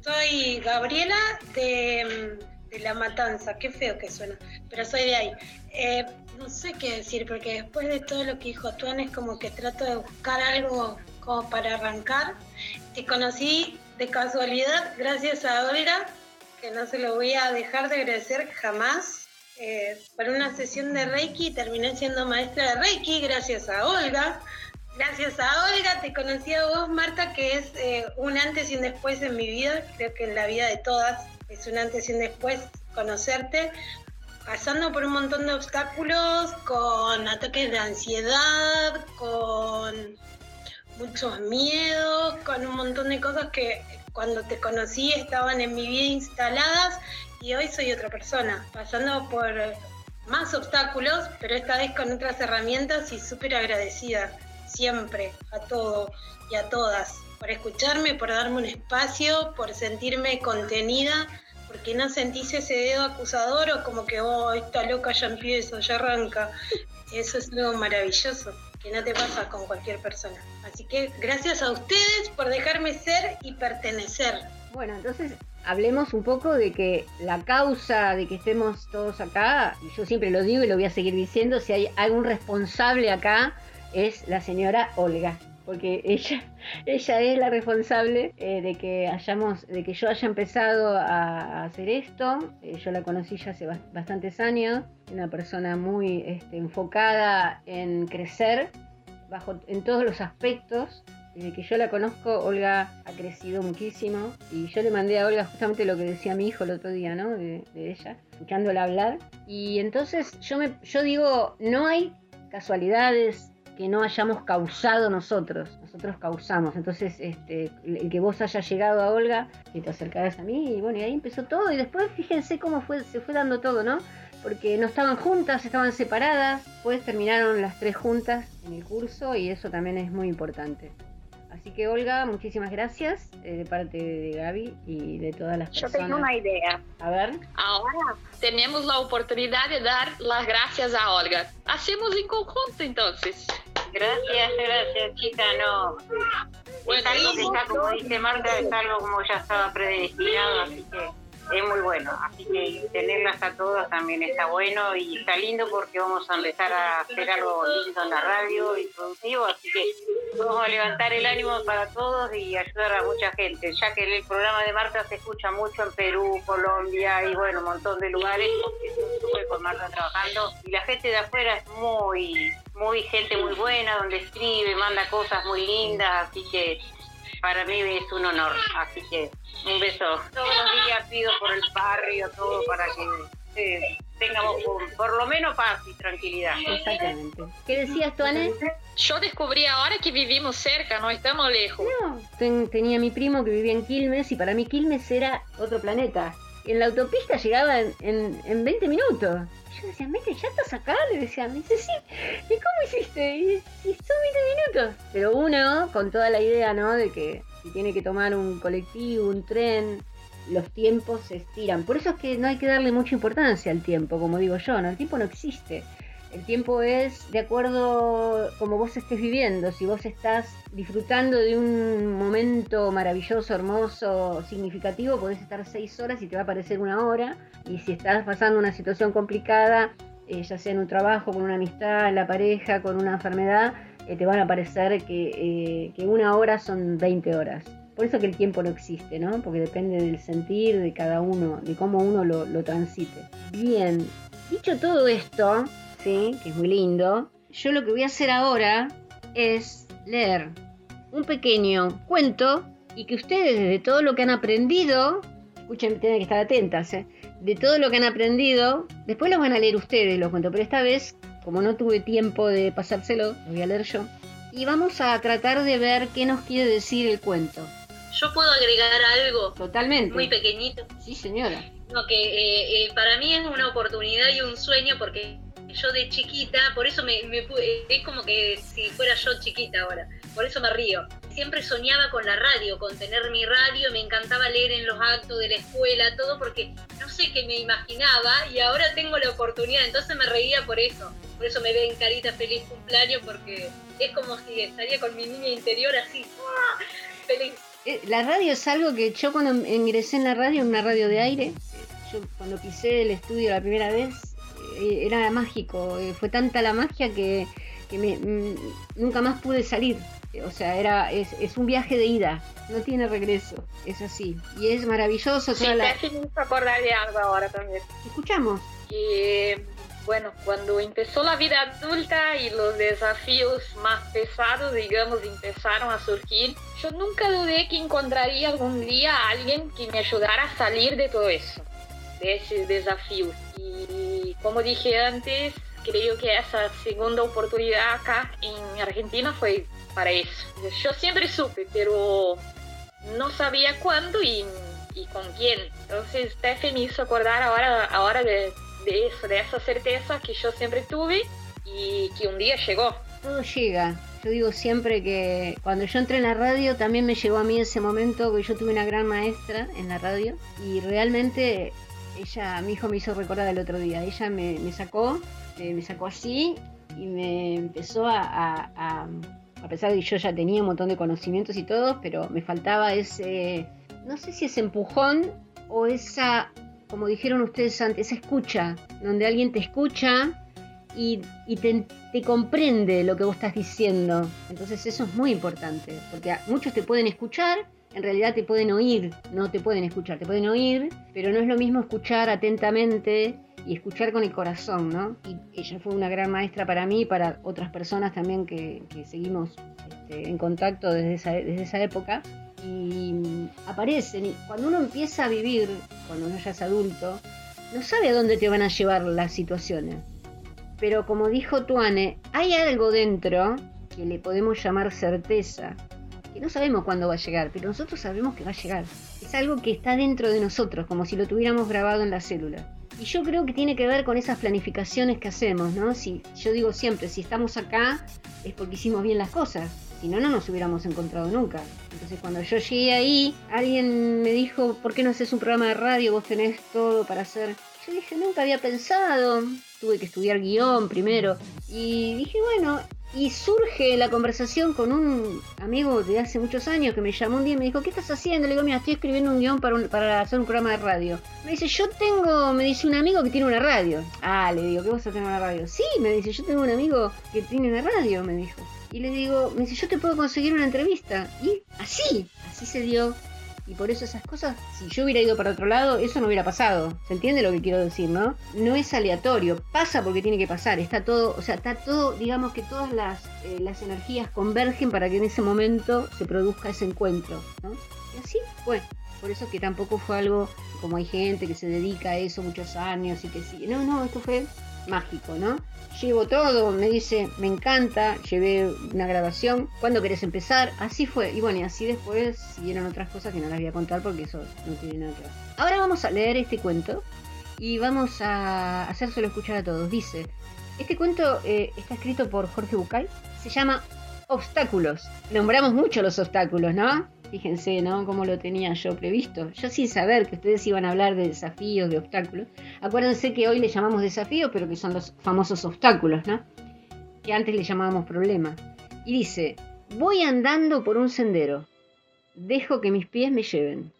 soy Gabriela de, de La Matanza, qué feo que suena, pero soy de ahí. Eh, no sé qué decir, porque después de todo lo que dijo Tuan es como que trato de buscar algo como para arrancar. Te conocí de casualidad gracias a Olga, que no se lo voy a dejar de agradecer jamás, eh, por una sesión de Reiki. Terminé siendo maestra de Reiki gracias a Olga. Gracias a Olga te conocí a vos, Marta, que es eh, un antes y un después en mi vida. Creo que en la vida de todas es un antes y un después conocerte, pasando por un montón de obstáculos, con ataques de ansiedad, con muchos miedos, con un montón de cosas que cuando te conocí estaban en mi vida instaladas, y hoy soy otra persona, pasando por más obstáculos, pero esta vez con otras herramientas, y súper agradecida siempre a todo y a todas por escucharme, por darme un espacio, por sentirme contenida, porque no sentís ese dedo acusador o como que, oh, esta loca ya empieza, ya arranca. Eso es algo maravilloso, que no te pasa con cualquier persona. Así que gracias a ustedes por dejarme ser y pertenecer. Bueno, entonces hablemos un poco de que la causa de que estemos todos acá, y yo siempre lo digo y lo voy a seguir diciendo, si hay algún responsable acá, es la señora Olga. Porque ella, ella es la responsable eh, de que hayamos, de que yo haya empezado a, a hacer esto. Eh, yo la conocí ya hace bastantes años, una persona muy este, enfocada en crecer bajo, en todos los aspectos. Desde que yo la conozco, Olga ha crecido muchísimo, y yo le mandé a Olga justamente lo que decía mi hijo el otro día, ¿no? De, de ella, escuchándola hablar. Y entonces yo, me, yo digo, no hay casualidades que no hayamos causado nosotros, nosotros causamos. Entonces este, el que vos hayas llegado a Olga, que te acercaras a mí, y bueno, y ahí empezó todo, y después fíjense cómo fue, se fue dando todo, ¿no? Porque no estaban juntas, estaban separadas, pues terminaron las tres juntas en el curso, y eso también es muy importante. Así que Olga, muchísimas gracias eh, de parte de Gaby y de todas las personas. Yo tengo una idea. A ver. Ahora tenemos la oportunidad de dar las gracias a Olga. Hacemos en conjunto entonces. Gracias, gracias, chica, no. Bueno, es algo que está, como dice Marta, es algo como ya estaba predestinado, así que es muy bueno. Así que tenerlas a todas también está bueno, y está lindo porque vamos a empezar a hacer algo lindo en la radio y productivo, así que vamos a levantar el ánimo para todos y ayudar a mucha gente, ya que el programa de Marta se escucha mucho en Perú, Colombia y bueno, un montón de lugares, porque estuve con Marta trabajando, y la gente de afuera es muy, muy gente muy buena, donde escribe, manda cosas muy lindas, así que para mí es un honor, así que un beso. Todos los días pido por el barrio, todo para que eh, tengamos por, por lo menos paz y tranquilidad. Exactamente. ¿Qué decías tú, Anne? Yo descubrí ahora que vivimos cerca, no estamos lejos. No, ten, tenía mi primo que vivía en Quilmes, y para mí Quilmes era otro planeta. En la autopista llegaba en, en, en veinte minutos. Yo decía, Mete, ¿ya estás acá? Le decía, me dice, sí. ¿Y cómo hiciste? Y, y son veinte minutos. Pero uno, con toda la idea, ¿no? De que si tiene que tomar un colectivo, un tren, los tiempos se estiran. Por eso es que no hay que darle mucha importancia al tiempo, como digo yo, ¿no? El tiempo no existe. El tiempo es de acuerdo como vos estés viviendo. Si vos estás disfrutando de un momento maravilloso, hermoso, significativo, podés estar seis horas y te va a parecer una hora. Y si estás pasando una situación complicada, eh, ya sea en un trabajo, con una amistad, en la pareja, con una enfermedad, eh, te van a parecer que, eh, que una hora son veinte horas. Por eso que el tiempo no existe, ¿no? Porque depende del sentir de cada uno, de cómo uno lo, lo transite. Bien, dicho todo esto, sí, que es muy lindo, yo lo que voy a hacer ahora es leer un pequeño cuento y que ustedes, de todo lo que han aprendido, escuchen, tienen que estar atentas, ¿eh? De todo lo que han aprendido, después los van a leer ustedes los cuentos, pero esta vez, como no tuve tiempo de pasárselo, lo voy a leer yo. Y vamos a tratar de ver qué nos quiere decir el cuento. ¿Yo puedo agregar algo? Totalmente. Muy pequeñito. Sí, señora. No, que eh, eh, para mí es una oportunidad y un sueño porque yo de chiquita, por eso me, me es como que si fuera yo chiquita ahora, por eso me río. Siempre soñaba con la radio, con tener mi radio, me encantaba leer en los actos de la escuela, todo porque no sé qué me imaginaba y ahora tengo la oportunidad, entonces me reía por eso. Por eso me ven carita feliz cumpleaños porque es como si estaría con mi niña interior así, ¡ah! Feliz. La radio es algo que yo cuando ingresé en la radio, en una radio de aire, yo cuando pisé el estudio la primera vez, era mágico, fue tanta la magia que, que me, m- nunca más pude salir. O sea, era es, es un viaje de ida, no tiene regreso, es así. Y es maravilloso. Sí, toda la... casi me hizo acordar de algo ahora también. Escuchamos. Que, bueno, cuando empezó la vida adulta y los desafíos más pesados, digamos, empezaron a surgir, yo nunca dudé que encontraría algún día a alguien que me ayudara a salir de todo eso, de esos desafíos. Y como dije antes, creo que esa segunda oportunidad acá en Argentina fue para eso. Yo siempre supe, pero no sabía cuándo y, y con quién. Entonces Steffi me hizo acordar ahora, ahora de, de eso, de esa certeza que yo siempre tuve y que un día llegó. Todo llega. Yo digo siempre que cuando yo entré en la radio también me llegó a mí ese momento que yo tuve una gran maestra en la radio y realmente ella, mi hijo me hizo recordar el otro día, ella me, me sacó, eh, me sacó así y me empezó a, a, a, a pesar de que yo ya tenía un montón de conocimientos y todo, pero me faltaba ese, no sé si ese empujón o esa, como dijeron ustedes antes, esa escucha, donde alguien te escucha y, y te, te comprende lo que vos estás diciendo. Entonces eso es muy importante, porque muchos te pueden escuchar, en realidad te pueden oír, no te pueden escuchar, te pueden oír, pero no es lo mismo escuchar atentamente y escuchar con el corazón, ¿no? Y ella fue una gran maestra para mí y para otras personas también que, que seguimos este, en contacto desde esa, desde esa época. Y aparecen, y cuando uno empieza a vivir, cuando uno ya es adulto, no sabe a dónde te van a llevar las situaciones. Pero como dijo Tuane, hay algo dentro que le podemos llamar certeza, que no sabemos cuándo va a llegar, pero nosotros sabemos que va a llegar. Es algo que está dentro de nosotros, como si lo tuviéramos grabado en la célula. Y yo creo que tiene que ver con esas planificaciones que hacemos, ¿no? Si, yo digo siempre, si estamos acá es porque hicimos bien las cosas, si no, no nos hubiéramos encontrado nunca. Entonces cuando yo llegué ahí, alguien me dijo, ¿por qué no haces un programa de radio? Vos tenés todo para hacer. Yo dije, nunca había pensado, tuve que estudiar guión primero, y dije, bueno... Y surge la conversación con un amigo de hace muchos años que me llamó un día y me dijo, ¿qué estás haciendo? Le digo, mira, estoy escribiendo un guión para, un, para hacer un programa de radio. Me dice, yo tengo, me dice un amigo que tiene una radio. Ah, le digo, ¿qué vas a tener una radio? Sí, me dice, yo tengo un amigo que tiene una radio, me dijo. Y le digo, me dice, yo te puedo conseguir una entrevista. Y así, así se dio. Y por eso esas cosas, si yo hubiera ido para otro lado, eso no hubiera pasado. ¿Se entiende lo que quiero decir, no? No es aleatorio, pasa porque tiene que pasar. Está todo, o sea, está todo, digamos que todas las, eh, las energías convergen para que en ese momento se produzca ese encuentro, ¿no? Y así fue. Por eso que tampoco fue algo, como hay gente que se dedica a eso muchos años y que sí. No, no, esto fue mágico, ¿no? Llevo todo, me dice, me encanta, llevé una grabación, ¿cuándo querés empezar? Así fue, y bueno, y así después siguieron otras cosas que no las voy a contar porque eso no tiene nada que ver. Ahora vamos a leer este cuento y vamos a hacérselo escuchar a todos. Dice, este cuento eh, está escrito por Jorge Bucay, se llama Obstáculos. Nombramos mucho los obstáculos, ¿no? Fíjense, ¿no? Cómo lo tenía yo previsto. Yo sin saber que ustedes iban a hablar de desafíos, de obstáculos. Acuérdense que hoy le llamamos desafíos, pero que son los famosos obstáculos, ¿no? Que antes le llamábamos problemas. Y dice, voy andando por un sendero. Dejo que mis pies me lleven.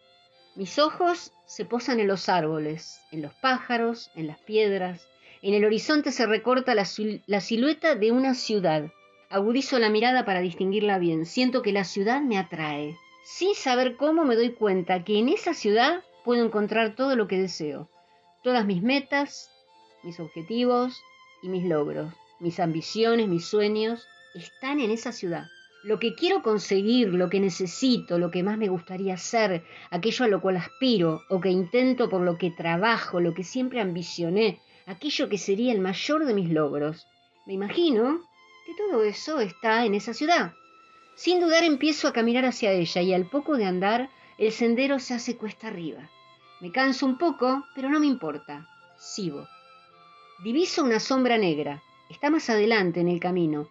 Mis ojos se posan en los árboles, en los pájaros, en las piedras. En el horizonte se recorta la, la silueta de una ciudad. Agudizo la mirada para distinguirla bien. Siento que la ciudad me atrae. Sin saber cómo me doy cuenta que en esa ciudad puedo encontrar todo lo que deseo. Todas mis metas, mis objetivos y mis logros. Mis ambiciones, mis sueños están en esa ciudad. Lo que quiero conseguir, lo que necesito, lo que más me gustaría ser, aquello a lo cual aspiro o que intento, por lo que trabajo, lo que siempre ambicioné, aquello que sería el mayor de mis logros. Me imagino que todo eso está en esa ciudad. Sin dudar empiezo a caminar hacia ella y al poco de andar el sendero se hace cuesta arriba. Me canso un poco, pero no me importa. Sigo. Diviso una sombra negra. Está más adelante en el camino.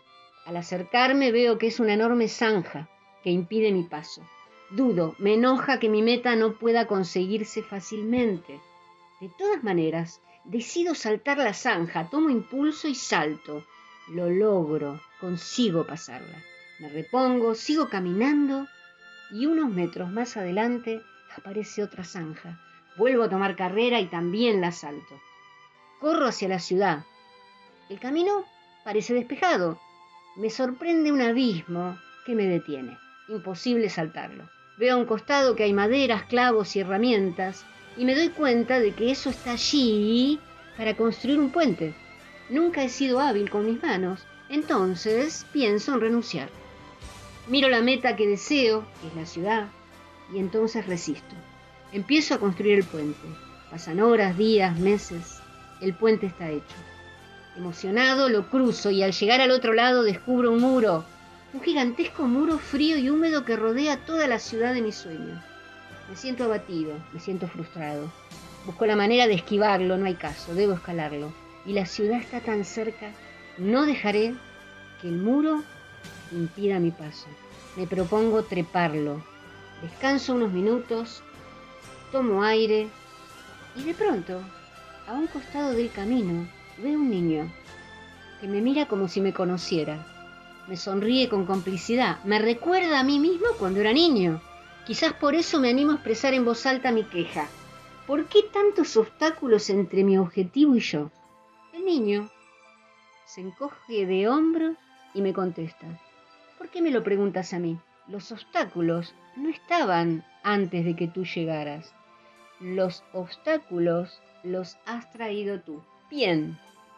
Al acercarme veo que es una enorme zanja que impide mi paso. Dudo, me enoja que mi meta no pueda conseguirse fácilmente. De todas maneras, decido saltar la zanja, tomo impulso y salto. Lo logro, consigo pasarla. Me repongo, sigo caminando y unos metros más adelante aparece otra zanja. Vuelvo a tomar carrera y también la salto. Corro hacia la ciudad. El camino parece despejado. Me sorprende un abismo que me detiene. Imposible saltarlo. Veo a un costado que hay maderas, clavos y herramientas y me doy cuenta de que eso está allí para construir un puente. Nunca he sido hábil con mis manos, entonces pienso en renunciar. Miro la meta que deseo, que es la ciudad, y entonces resisto. Empiezo a construir el puente. Pasan horas, días, meses. El puente está hecho. Emocionado lo cruzo y al llegar al otro lado descubro un muro, un gigantesco muro frío y húmedo que rodea toda la ciudad de mis sueños. Me siento abatido, me siento frustrado. Busco la manera de esquivarlo, no hay caso, debo escalarlo. Y la ciudad está tan cerca, no dejaré que el muro impida mi paso. Me propongo treparlo. Descanso unos minutos, tomo aire y de pronto, a un costado del camino, veo un niño que me mira como si me conociera. Me sonríe con complicidad. Me recuerda a mí mismo cuando era niño. Quizás por eso me animo a expresar en voz alta mi queja. ¿Por qué tantos obstáculos entre mi objetivo y yo? El niño se encoge de hombros y me contesta. ¿Por qué me lo preguntas a mí? Los obstáculos no estaban antes de que tú llegaras. Los obstáculos los has traído tú. Bien.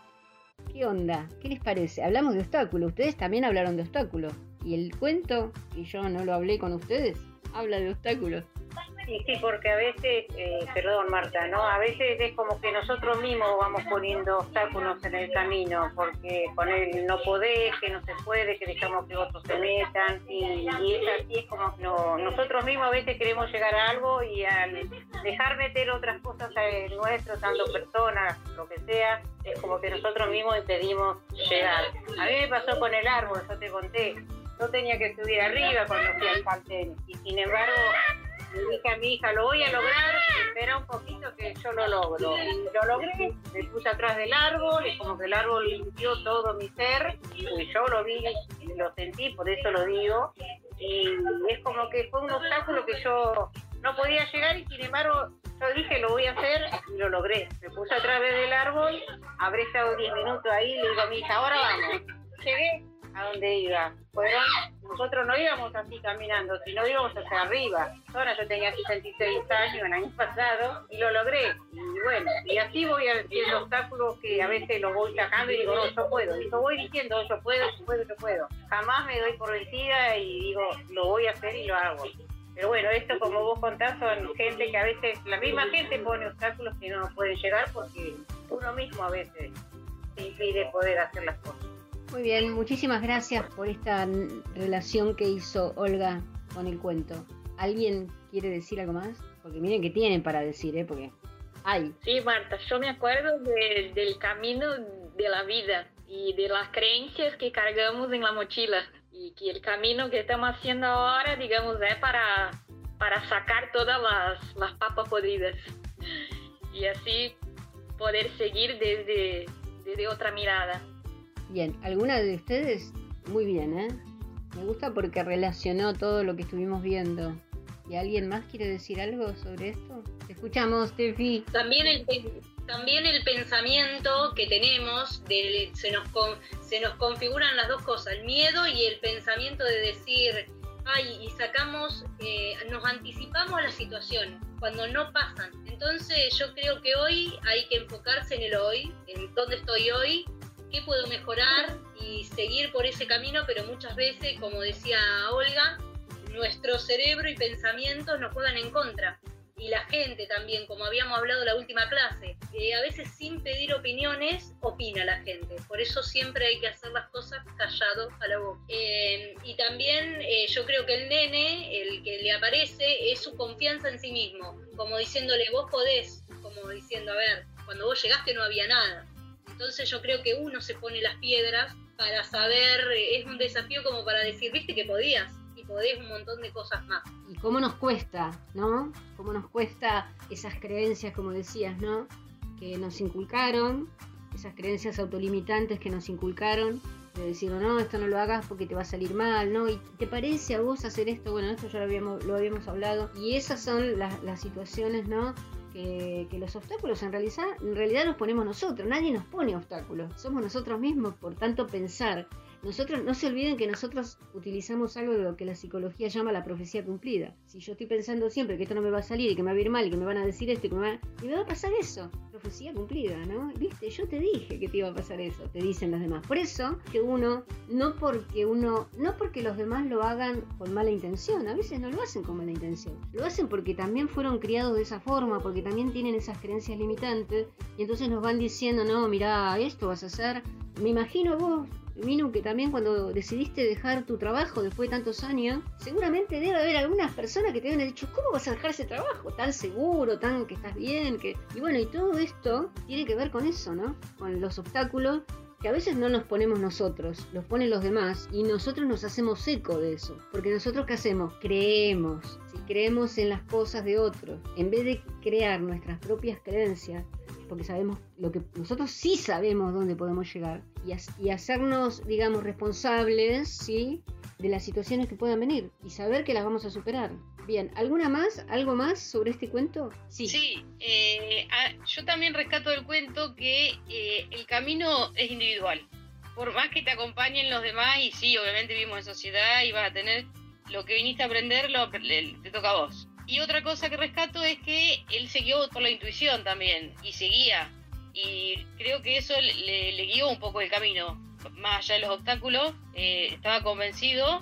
¿Qué onda? ¿Qué les parece? Hablamos de obstáculos. Ustedes también hablaron de obstáculos. Y el cuento, que yo no lo hablé con ustedes, habla de obstáculos. Sí, sí, porque a veces, eh, perdón Marta, ¿no? A veces es como que nosotros mismos vamos poniendo obstáculos en el camino, porque con el no poder, que no se puede, que dejamos que otros se metan, y, y es así, es como que no, nosotros mismos a veces queremos llegar a algo y al dejar meter otras cosas en nuestro, tanto personas, lo que sea, es como que nosotros mismos impedimos llegar. A mí me pasó con el árbol, yo te conté, yo tenía que subir arriba cuando fui al Calten, y sin embargo le dije a mi hija, lo voy a lograr, espera un poquito que yo lo logro. Y lo logré, me puse atrás del árbol, y como que el árbol limpió todo mi ser, y yo lo vi, lo sentí, por eso lo digo, y es como que fue un obstáculo que yo no podía llegar, y sin embargo yo dije, lo voy a hacer, y lo logré. Me puse atrás del árbol, habré estado diez minutos ahí, y le digo a mi hija, ahora vamos. Llegué a donde iba. Fueron, nosotros no íbamos así caminando, sino íbamos hacia arriba. Ahora yo tenía sesenta y seis años el año pasado y lo logré. Y bueno, y así voy haciendo obstáculos que a veces los voy sacando y digo, no, yo puedo. Y yo voy diciendo, yo puedo, yo puedo, yo puedo. Jamás me doy por vencida y digo, lo voy a hacer y lo hago. Pero bueno, esto como vos contás son gente que a veces, la misma gente pone obstáculos que no pueden llegar porque uno mismo a veces se impide poder hacer las cosas. Muy bien, muchísimas gracias por esta relación que hizo Olga con el cuento. ¿Alguien quiere decir algo más? Porque miren que tienen para decir, ¿eh? Porque Ay. Sí, Marta, yo me acuerdo de, del camino de la vida y de las creencias que cargamos en la mochila. Y que el camino que estamos haciendo ahora, digamos, es para, para sacar todas las, las papas podridas. Y así poder seguir desde, desde otra mirada. Bien, ¿alguna de ustedes? Muy bien, ¿eh? Me gusta porque relacionó todo lo que estuvimos viendo. ¿Y alguien más quiere decir algo sobre esto? Te escuchamos, Tefi. También el, también el pensamiento que tenemos, de, se, nos con, se nos configuran las dos cosas, el miedo y el pensamiento de decir, ay, y sacamos, eh, nos anticipamos a las situaciones cuando no pasan. Entonces yo creo que hoy hay que enfocarse en el hoy, en dónde estoy hoy, qué puedo mejorar y seguir por ese camino, pero muchas veces, como decía Olga, nuestro cerebro y pensamientos nos juegan en contra. Y la gente también, como habíamos hablado en la última clase, eh, a veces sin pedir opiniones, opina la gente. Por eso siempre hay que hacer las cosas callado a la boca. Eh, y también eh, yo creo que el nene, el que le aparece, es su confianza en sí mismo. Como diciéndole, vos podés, como diciendo, a ver, cuando vos llegaste no había nada. Entonces yo creo que uno se pone las piedras para saber, eh, es un desafío como para decir, viste que podías. Y podés un montón de cosas más. Y cómo nos cuesta, ¿no? Cómo nos cuesta esas creencias, como decías, ¿no? Que nos inculcaron, esas creencias autolimitantes que nos inculcaron, de decir, no, esto no lo hagas porque te va a salir mal, ¿no? ¿Y te parece a vos hacer esto? Bueno, esto ya lo habíamos, lo habíamos hablado. Y esas son las, las situaciones, ¿no? Que, que los obstáculos en realidad, en realidad los ponemos nosotros. Nadie nos pone obstáculos. Somos nosotros mismos, por tanto, pensar. Nosotros, no se olviden que nosotros utilizamos algo de lo que la psicología llama la profecía cumplida. Si yo estoy pensando siempre que esto no me va a salir y que me va a ir mal y que me van a decir esto y que me va a, y me va a pasar eso, profecía cumplida, ¿no? ¿Viste? Yo te dije que te iba a pasar eso, te dicen los demás. Por eso que uno, no porque uno, no porque los demás lo hagan con mala intención, a veces no lo hacen con mala intención, lo hacen porque también fueron criados de esa forma, porque también tienen esas creencias limitantes y entonces nos van diciendo, no, mirá, esto vas a hacer. Me imagino vos, Minu, que también cuando decidiste dejar tu trabajo después de tantos años, seguramente debe haber algunas personas que te hayan dicho, ¿cómo vas a dejar ese trabajo? Tan seguro, tan que estás bien, que... Y bueno, y todo esto tiene que ver con eso, ¿no? Con los obstáculos que a veces no nos ponemos nosotros, los ponen los demás y nosotros nos hacemos eco de eso. Porque nosotros, ¿qué hacemos? Creemos, si creemos en las cosas de otros, en vez de crear nuestras propias creencias, porque sabemos lo que nosotros sí sabemos dónde podemos llegar y, y hacernos, digamos, responsables, ¿sí?, de las situaciones que puedan venir y saber que las vamos a superar. Bien, ¿alguna más? ¿Algo más sobre este cuento? Sí, sí eh, a, yo también rescato del cuento que eh, el camino es individual. Por más que te acompañen los demás, y sí, obviamente vivimos en sociedad y vas a tener lo que viniste a aprender, lo, le, te toca a vos. Y otra cosa que rescato es que él se guió por la intuición también, y seguía. Y creo que eso le, le guió un poco el camino. Más allá de los obstáculos, eh, estaba convencido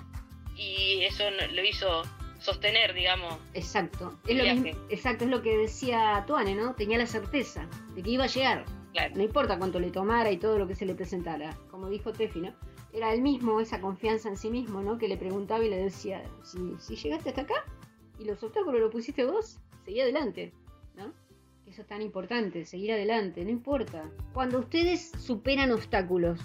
y eso lo hizo sostener, digamos. Exacto. Es lo, mismo, exacto, es lo que decía Tuane, ¿no? Tenía la certeza de que iba a llegar. Claro. No importa cuánto le tomara y todo lo que se le presentara. Como dijo Tefi, ¿no? Era él mismo, esa confianza en sí mismo, ¿no? Que le preguntaba y le decía, si, si llegaste hasta acá, y los obstáculos lo pusiste vos, seguí adelante, ¿no? Eso es tan importante, seguir adelante, no importa. Cuando ustedes superan obstáculos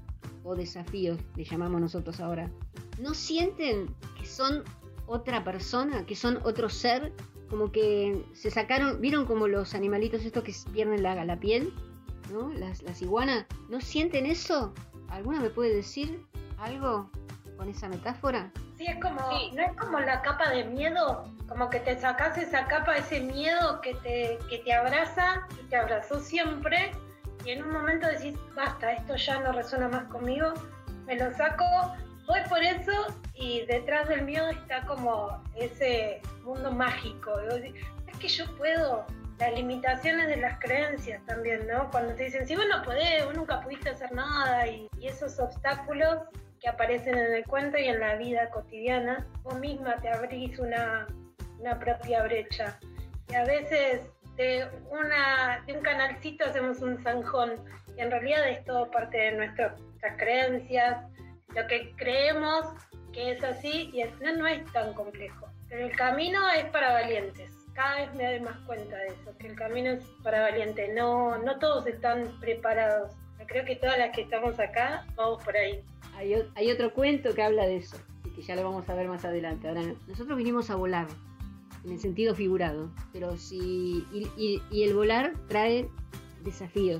o desafíos, le llamamos nosotros ahora, ¿no sienten que son otra persona, que son otro ser? Como que se sacaron, ¿vieron como los animalitos estos que pierden la, la piel? ¿No? Las, las iguanas, ¿no sienten eso? ¿Alguna me puede decir algo con esa metáfora? Sí, es como, sí. ¿No es como la capa de miedo? Como que te sacás esa capa, ese miedo que te, que te abraza y te abrazó siempre y en un momento decís, basta, esto ya no resuena más conmigo, me lo saco, voy por eso y detrás del miedo está como ese mundo mágico. Es que yo puedo, las limitaciones de las creencias también, ¿no? Cuando te dicen, si vos no podés, vos nunca pudiste hacer nada y, y esos obstáculos que aparecen en el cuento y en la vida cotidiana, vos misma te abrís una, una propia brecha. Y a veces de, una, de un canalcito hacemos un zanjón, y en realidad es todo parte de nuestras creencias, lo que creemos que es así y al final no es tan complejo. Pero el camino es para valientes. Cada vez me doy más cuenta de eso, que el camino es para valientes. No, no todos están preparados. Yo creo que todas las que estamos acá vamos por ahí. Hay, o- hay otro cuento que habla de eso, y que ya lo vamos a ver más adelante. Ahora, nosotros vinimos a volar, en el sentido figurado, pero si y, y- y el volar trae desafíos.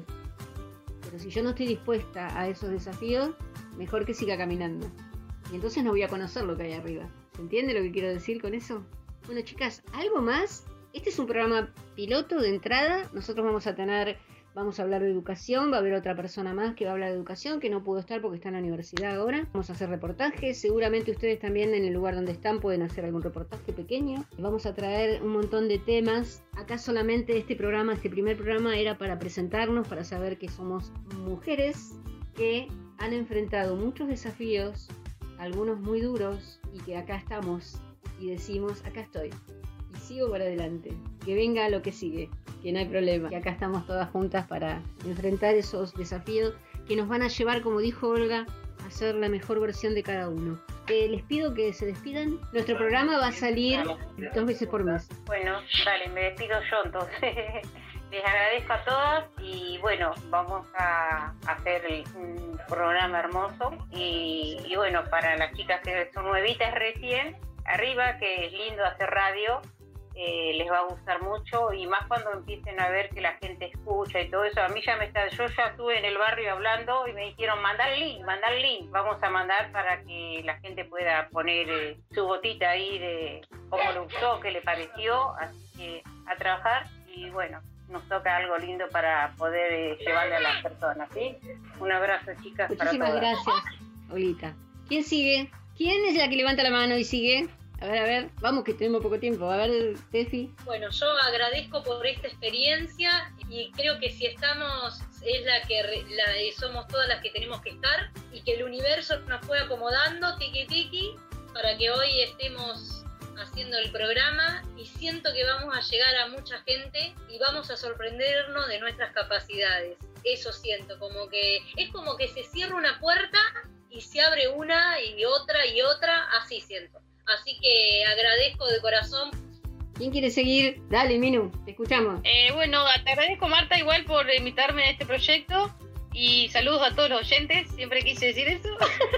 Pero si yo no estoy dispuesta a esos desafíos, mejor que siga caminando. Y entonces no voy a conocer lo que hay arriba. ¿Se entiende lo que quiero decir con eso? Bueno, chicas, ¿algo más? Este es un programa piloto de entrada. Nosotros vamos a tener, vamos a hablar de educación. Va a haber otra persona más que va a hablar de educación, que no pudo estar porque está en la universidad ahora. Vamos a hacer reportajes. Seguramente ustedes también en el lugar donde están pueden hacer algún reportaje pequeño. Vamos a traer un montón de temas. Acá solamente este programa, este primer programa era para presentarnos, para saber que somos mujeres que han enfrentado muchos desafíos, algunos muy duros, y que acá estamos y decimos, acá estoy y sigo para adelante, que venga lo que sigue, que no hay problema, que acá estamos todas juntas para enfrentar esos desafíos que nos van a llevar, como dijo Olga, a ser la mejor versión de cada uno. Eh, les pido que se despidan. Nuestro programa va a salir dos veces por mes. Bueno, dale, me despido yo entonces. Les agradezco a todas y bueno, vamos a hacer un programa hermoso y, y bueno, para las chicas que son nuevitas recién, arriba, que es lindo hacer radio, eh, les va a gustar mucho y más cuando empiecen a ver que la gente escucha y todo eso. A mí ya me está, yo ya estuve en el barrio hablando y me dijeron mandar link, mandar link, vamos a mandar para que la gente pueda poner eh, su botita ahí de cómo le gustó, qué le pareció, así que a trabajar y bueno, nos toca algo lindo para poder eh, llevarle a las personas, ¿sí? Un abrazo, chicas, para Muchísimas todas. gracias, Olita. ¿Quién sigue? ¿Quién es la que levanta la mano y sigue? A ver, a ver, vamos que tenemos poco tiempo. A ver, Tefi. Bueno, yo agradezco por esta experiencia y creo que si estamos, es la que re- la, eh, somos todas las que tenemos que estar y que el universo nos fue acomodando, tiki tiki, para que hoy estemos haciendo el programa y siento que vamos a llegar a mucha gente y vamos a sorprendernos de nuestras capacidades. Eso siento, como que es como que se cierra una puerta y se abre una y otra y otra, así siento. Así que agradezco de corazón. ¿Quién quiere seguir? Dale, Minu, te escuchamos. Eh, bueno, te agradezco, Marta, igual por invitarme a este proyecto y saludos a todos los oyentes, siempre quise decir eso.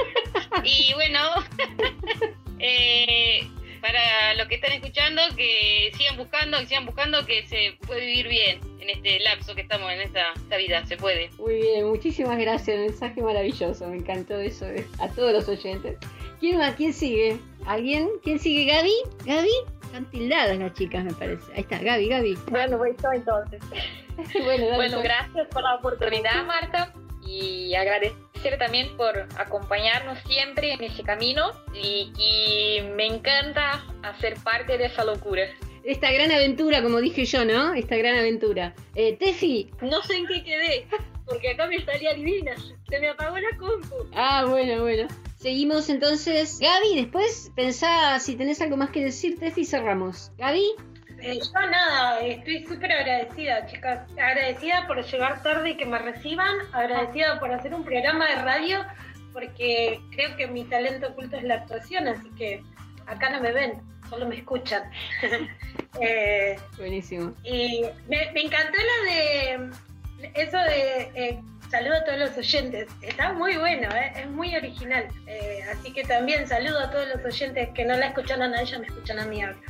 Y bueno, eh, para los que están escuchando, que sigan buscando, que sigan buscando que se puede vivir bien en este lapso que estamos en esta, esta vida, se puede. Muy bien, muchísimas gracias, mensaje maravilloso, me encantó eso, eh, a todos los oyentes. ¿Quién más? ¿Quién sigue? ¿Alguien? ¿Quién sigue? ¿Gaby? ¿Gaby? Están tildadas las chicas, me parece. Ahí está, Gaby, Gaby. Bueno, voy yo entonces. bueno, dale, Bueno, Sol. gracias por la oportunidad, Marta, y agradecer también por acompañarnos siempre en ese camino y, y me encanta hacer parte de esa locura. Esta gran aventura, como dije yo, ¿no? Esta gran aventura. Eh, Tefi. No sé en qué quedé, porque acá me salía divina. Se me apagó la compu. Ah, bueno, bueno. Seguimos entonces. Gaby, después pensá si tenés algo más que decir, Tefi, cerramos. Gaby. Eh, yo nada, estoy súper agradecida, chicas. Agradecida por llegar tarde y que me reciban. Agradecida por hacer un programa de radio, porque creo que mi talento oculto es la actuación, así que acá no me ven, solo me escuchan. eh, Buenísimo. y me, me encantó lo de eso de eh, saludo a todos los oyentes. Está muy bueno, ¿eh? Es muy original. Eh, así que también saludo a todos los oyentes que no la escucharon a ella, me escuchan a mí ahora.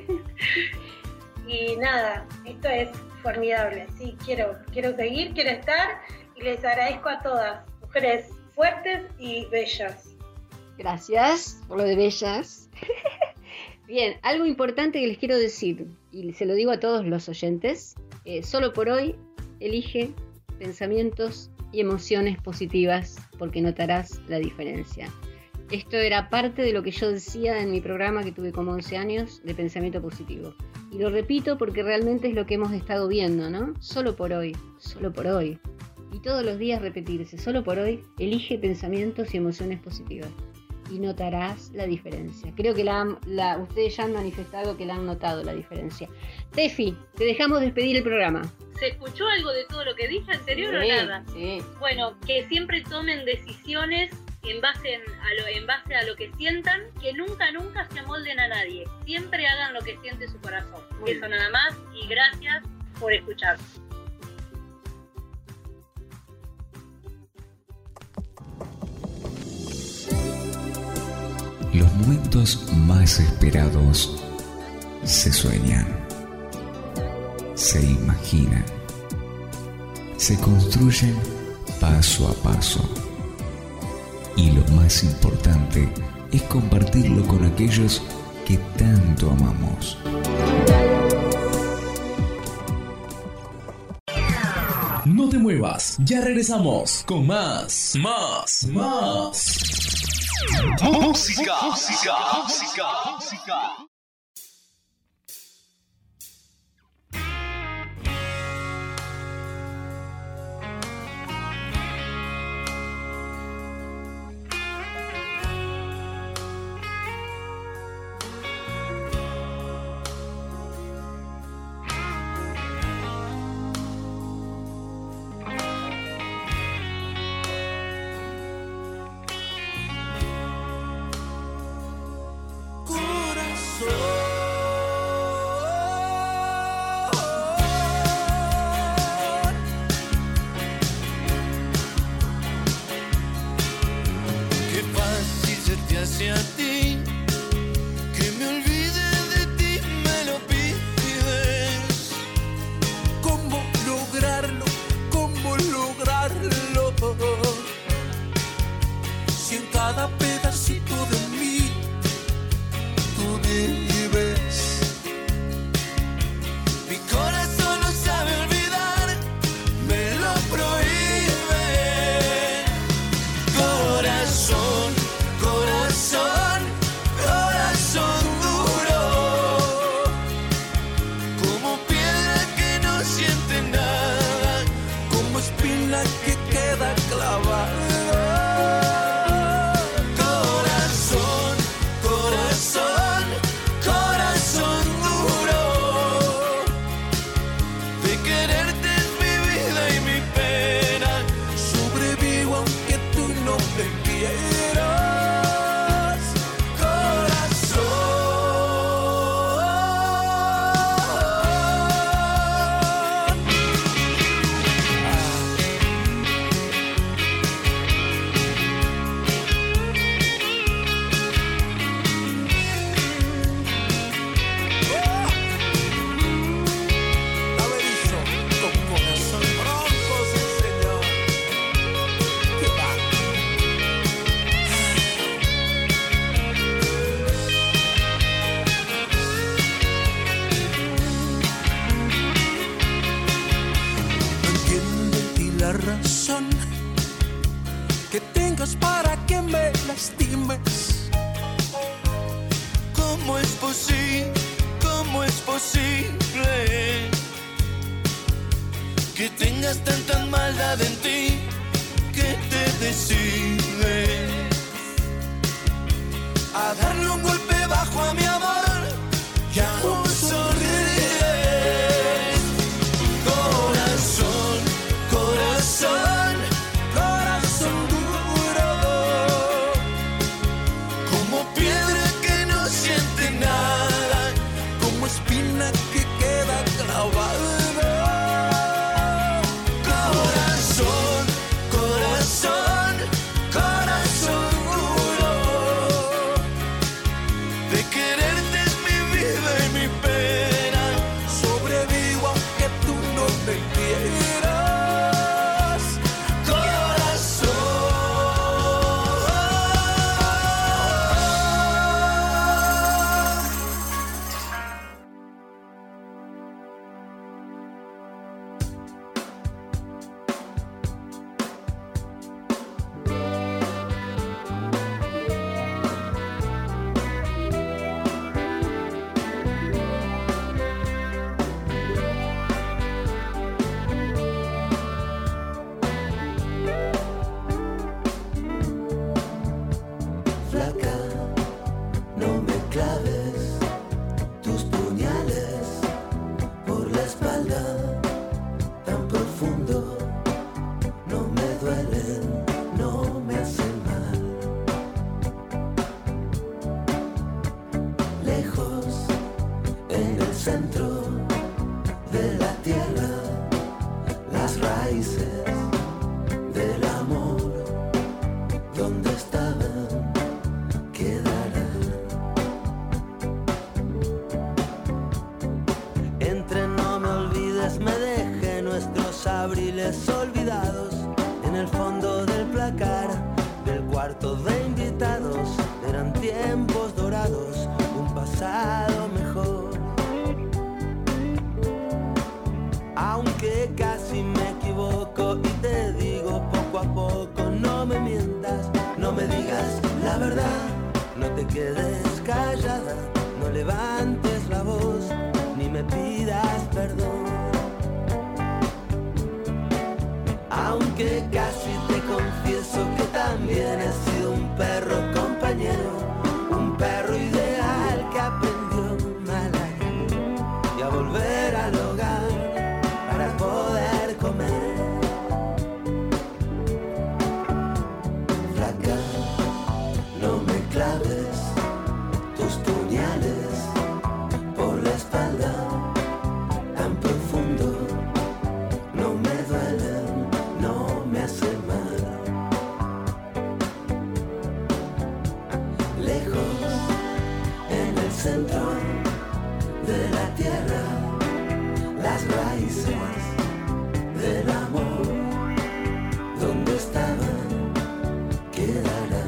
Y nada, esto es formidable. Sí, quiero, quiero seguir, quiero estar y les agradezco a todas, mujeres fuertes y bellas. Gracias por lo de bellas. Bien, algo importante que les quiero decir, y se lo digo a todos los oyentes, eh, solo por hoy elige pensamientos y emociones positivas porque notarás la diferencia. Esto era parte de lo que yo decía en mi programa que tuve como once años de pensamiento positivo. Y lo repito porque realmente es lo que hemos estado viendo, ¿no? Solo por hoy, solo por hoy. Y todos los días repetirse, solo por hoy, elige pensamientos y emociones positivas. Y notarás la diferencia. Creo que la, la, ustedes ya han manifestado que la han notado la diferencia. Tefi, te dejamos despedir el programa. ¿Se escuchó algo de todo lo que dije anterior Sí, o nada? sí. Bueno, que siempre tomen decisiones en base, en, a lo, en base a lo que sientan, que nunca, nunca se amolden a nadie. Siempre hagan lo que siente su corazón. Muy Eso bien. Nada más, y gracias por escuchar. Los momentos más esperados se sueñan, se imaginan, se construyen paso a paso. Y lo más importante es compartirlo con aquellos que tanto amamos. No te muevas, ya regresamos con más, más, más. Música, música, música, música. Hacia ti, que me olvide de ti, me lo pides. ¿Cómo lograrlo? ¿Cómo lograrlo? Si en cada pedacito de mí tú vives. Mi corazón no sabe olvidar, me lo prohíbe. Corazón, corazón, corazón duro, como piedra que no siente nada, como espina que queda clavada. Corazón, corazón, corazón duro, de quererte es mi vida y mi pena, sobrevivo aunque tú no me quieras. Razón que tengas para que me lastimes. ¿Cómo es posible? ¿Cómo es posible que tengas tanta maldad en ti que te decides a darle un golpe bajo a mi amor y aún sonríes? Corazón, corazón, corazón duro, como piedra que no siente nada, como espina que queda clavada. Corazón, corazón, corazón duro, de quererte centro de la tierra, las raíces del amor, donde estaban, quedarán. Entre no me olvides, me dejé nuestros abriles olvidados en el fondo del placar del cuarto de invitados. Eran tiempos dorados, un pasado mejor. Aunque casi me equivoco y te digo poco a poco, no me mientas, no me digas la verdad, no te quedes callada, no levantes la voz, ni me pidas perdón. Aunque casi te confieso que también he sido un perro compañero, un perro ideal que aprendió mal a ir y a volver al hogar para poder comer. Flaca, no me claves tus puñales por la espalda tan profundo, no me duelen, no me hacen mal. Lejos, en el centro de la tierra, las raíces del amor, donde estaban, quedarán.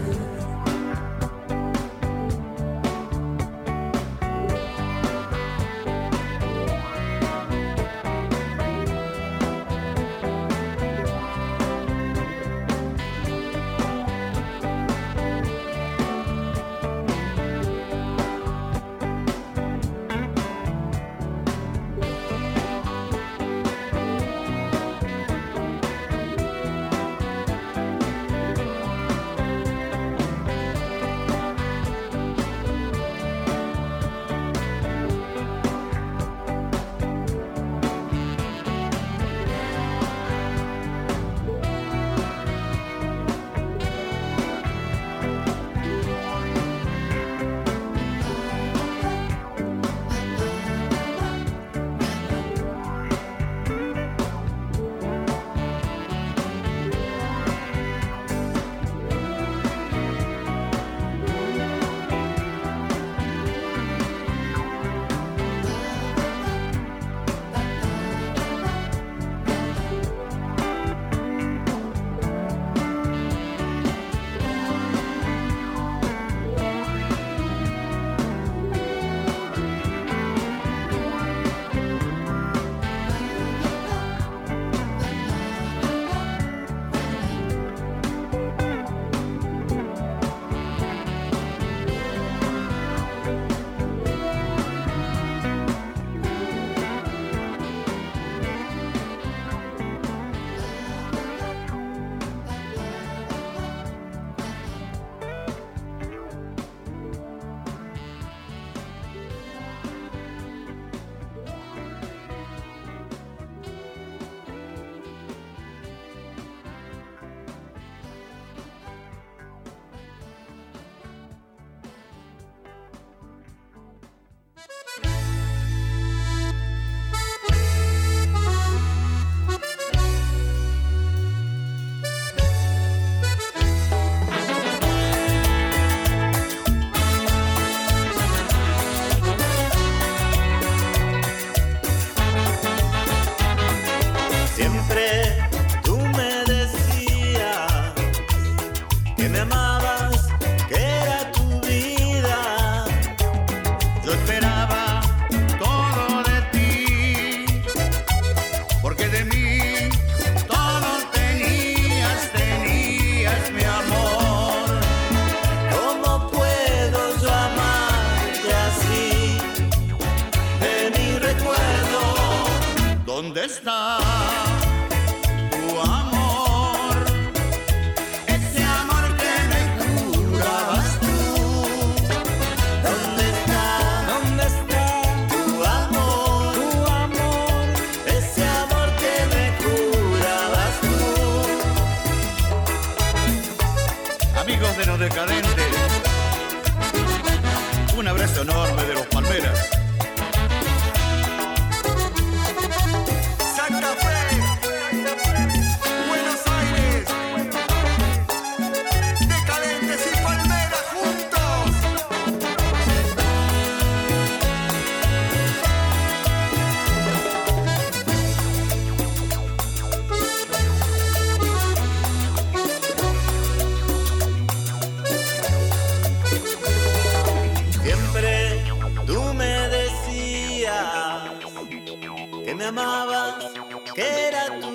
¿Dónde está tu amor? Ese amor que me jurabas tú. ¿Dónde está? ¿Dónde está tu amor? Tu amor. Ese amor que me jurabas tú. Amigos de los decadentes, un abrazo enorme de los Palmeras. que me amabas, que era tu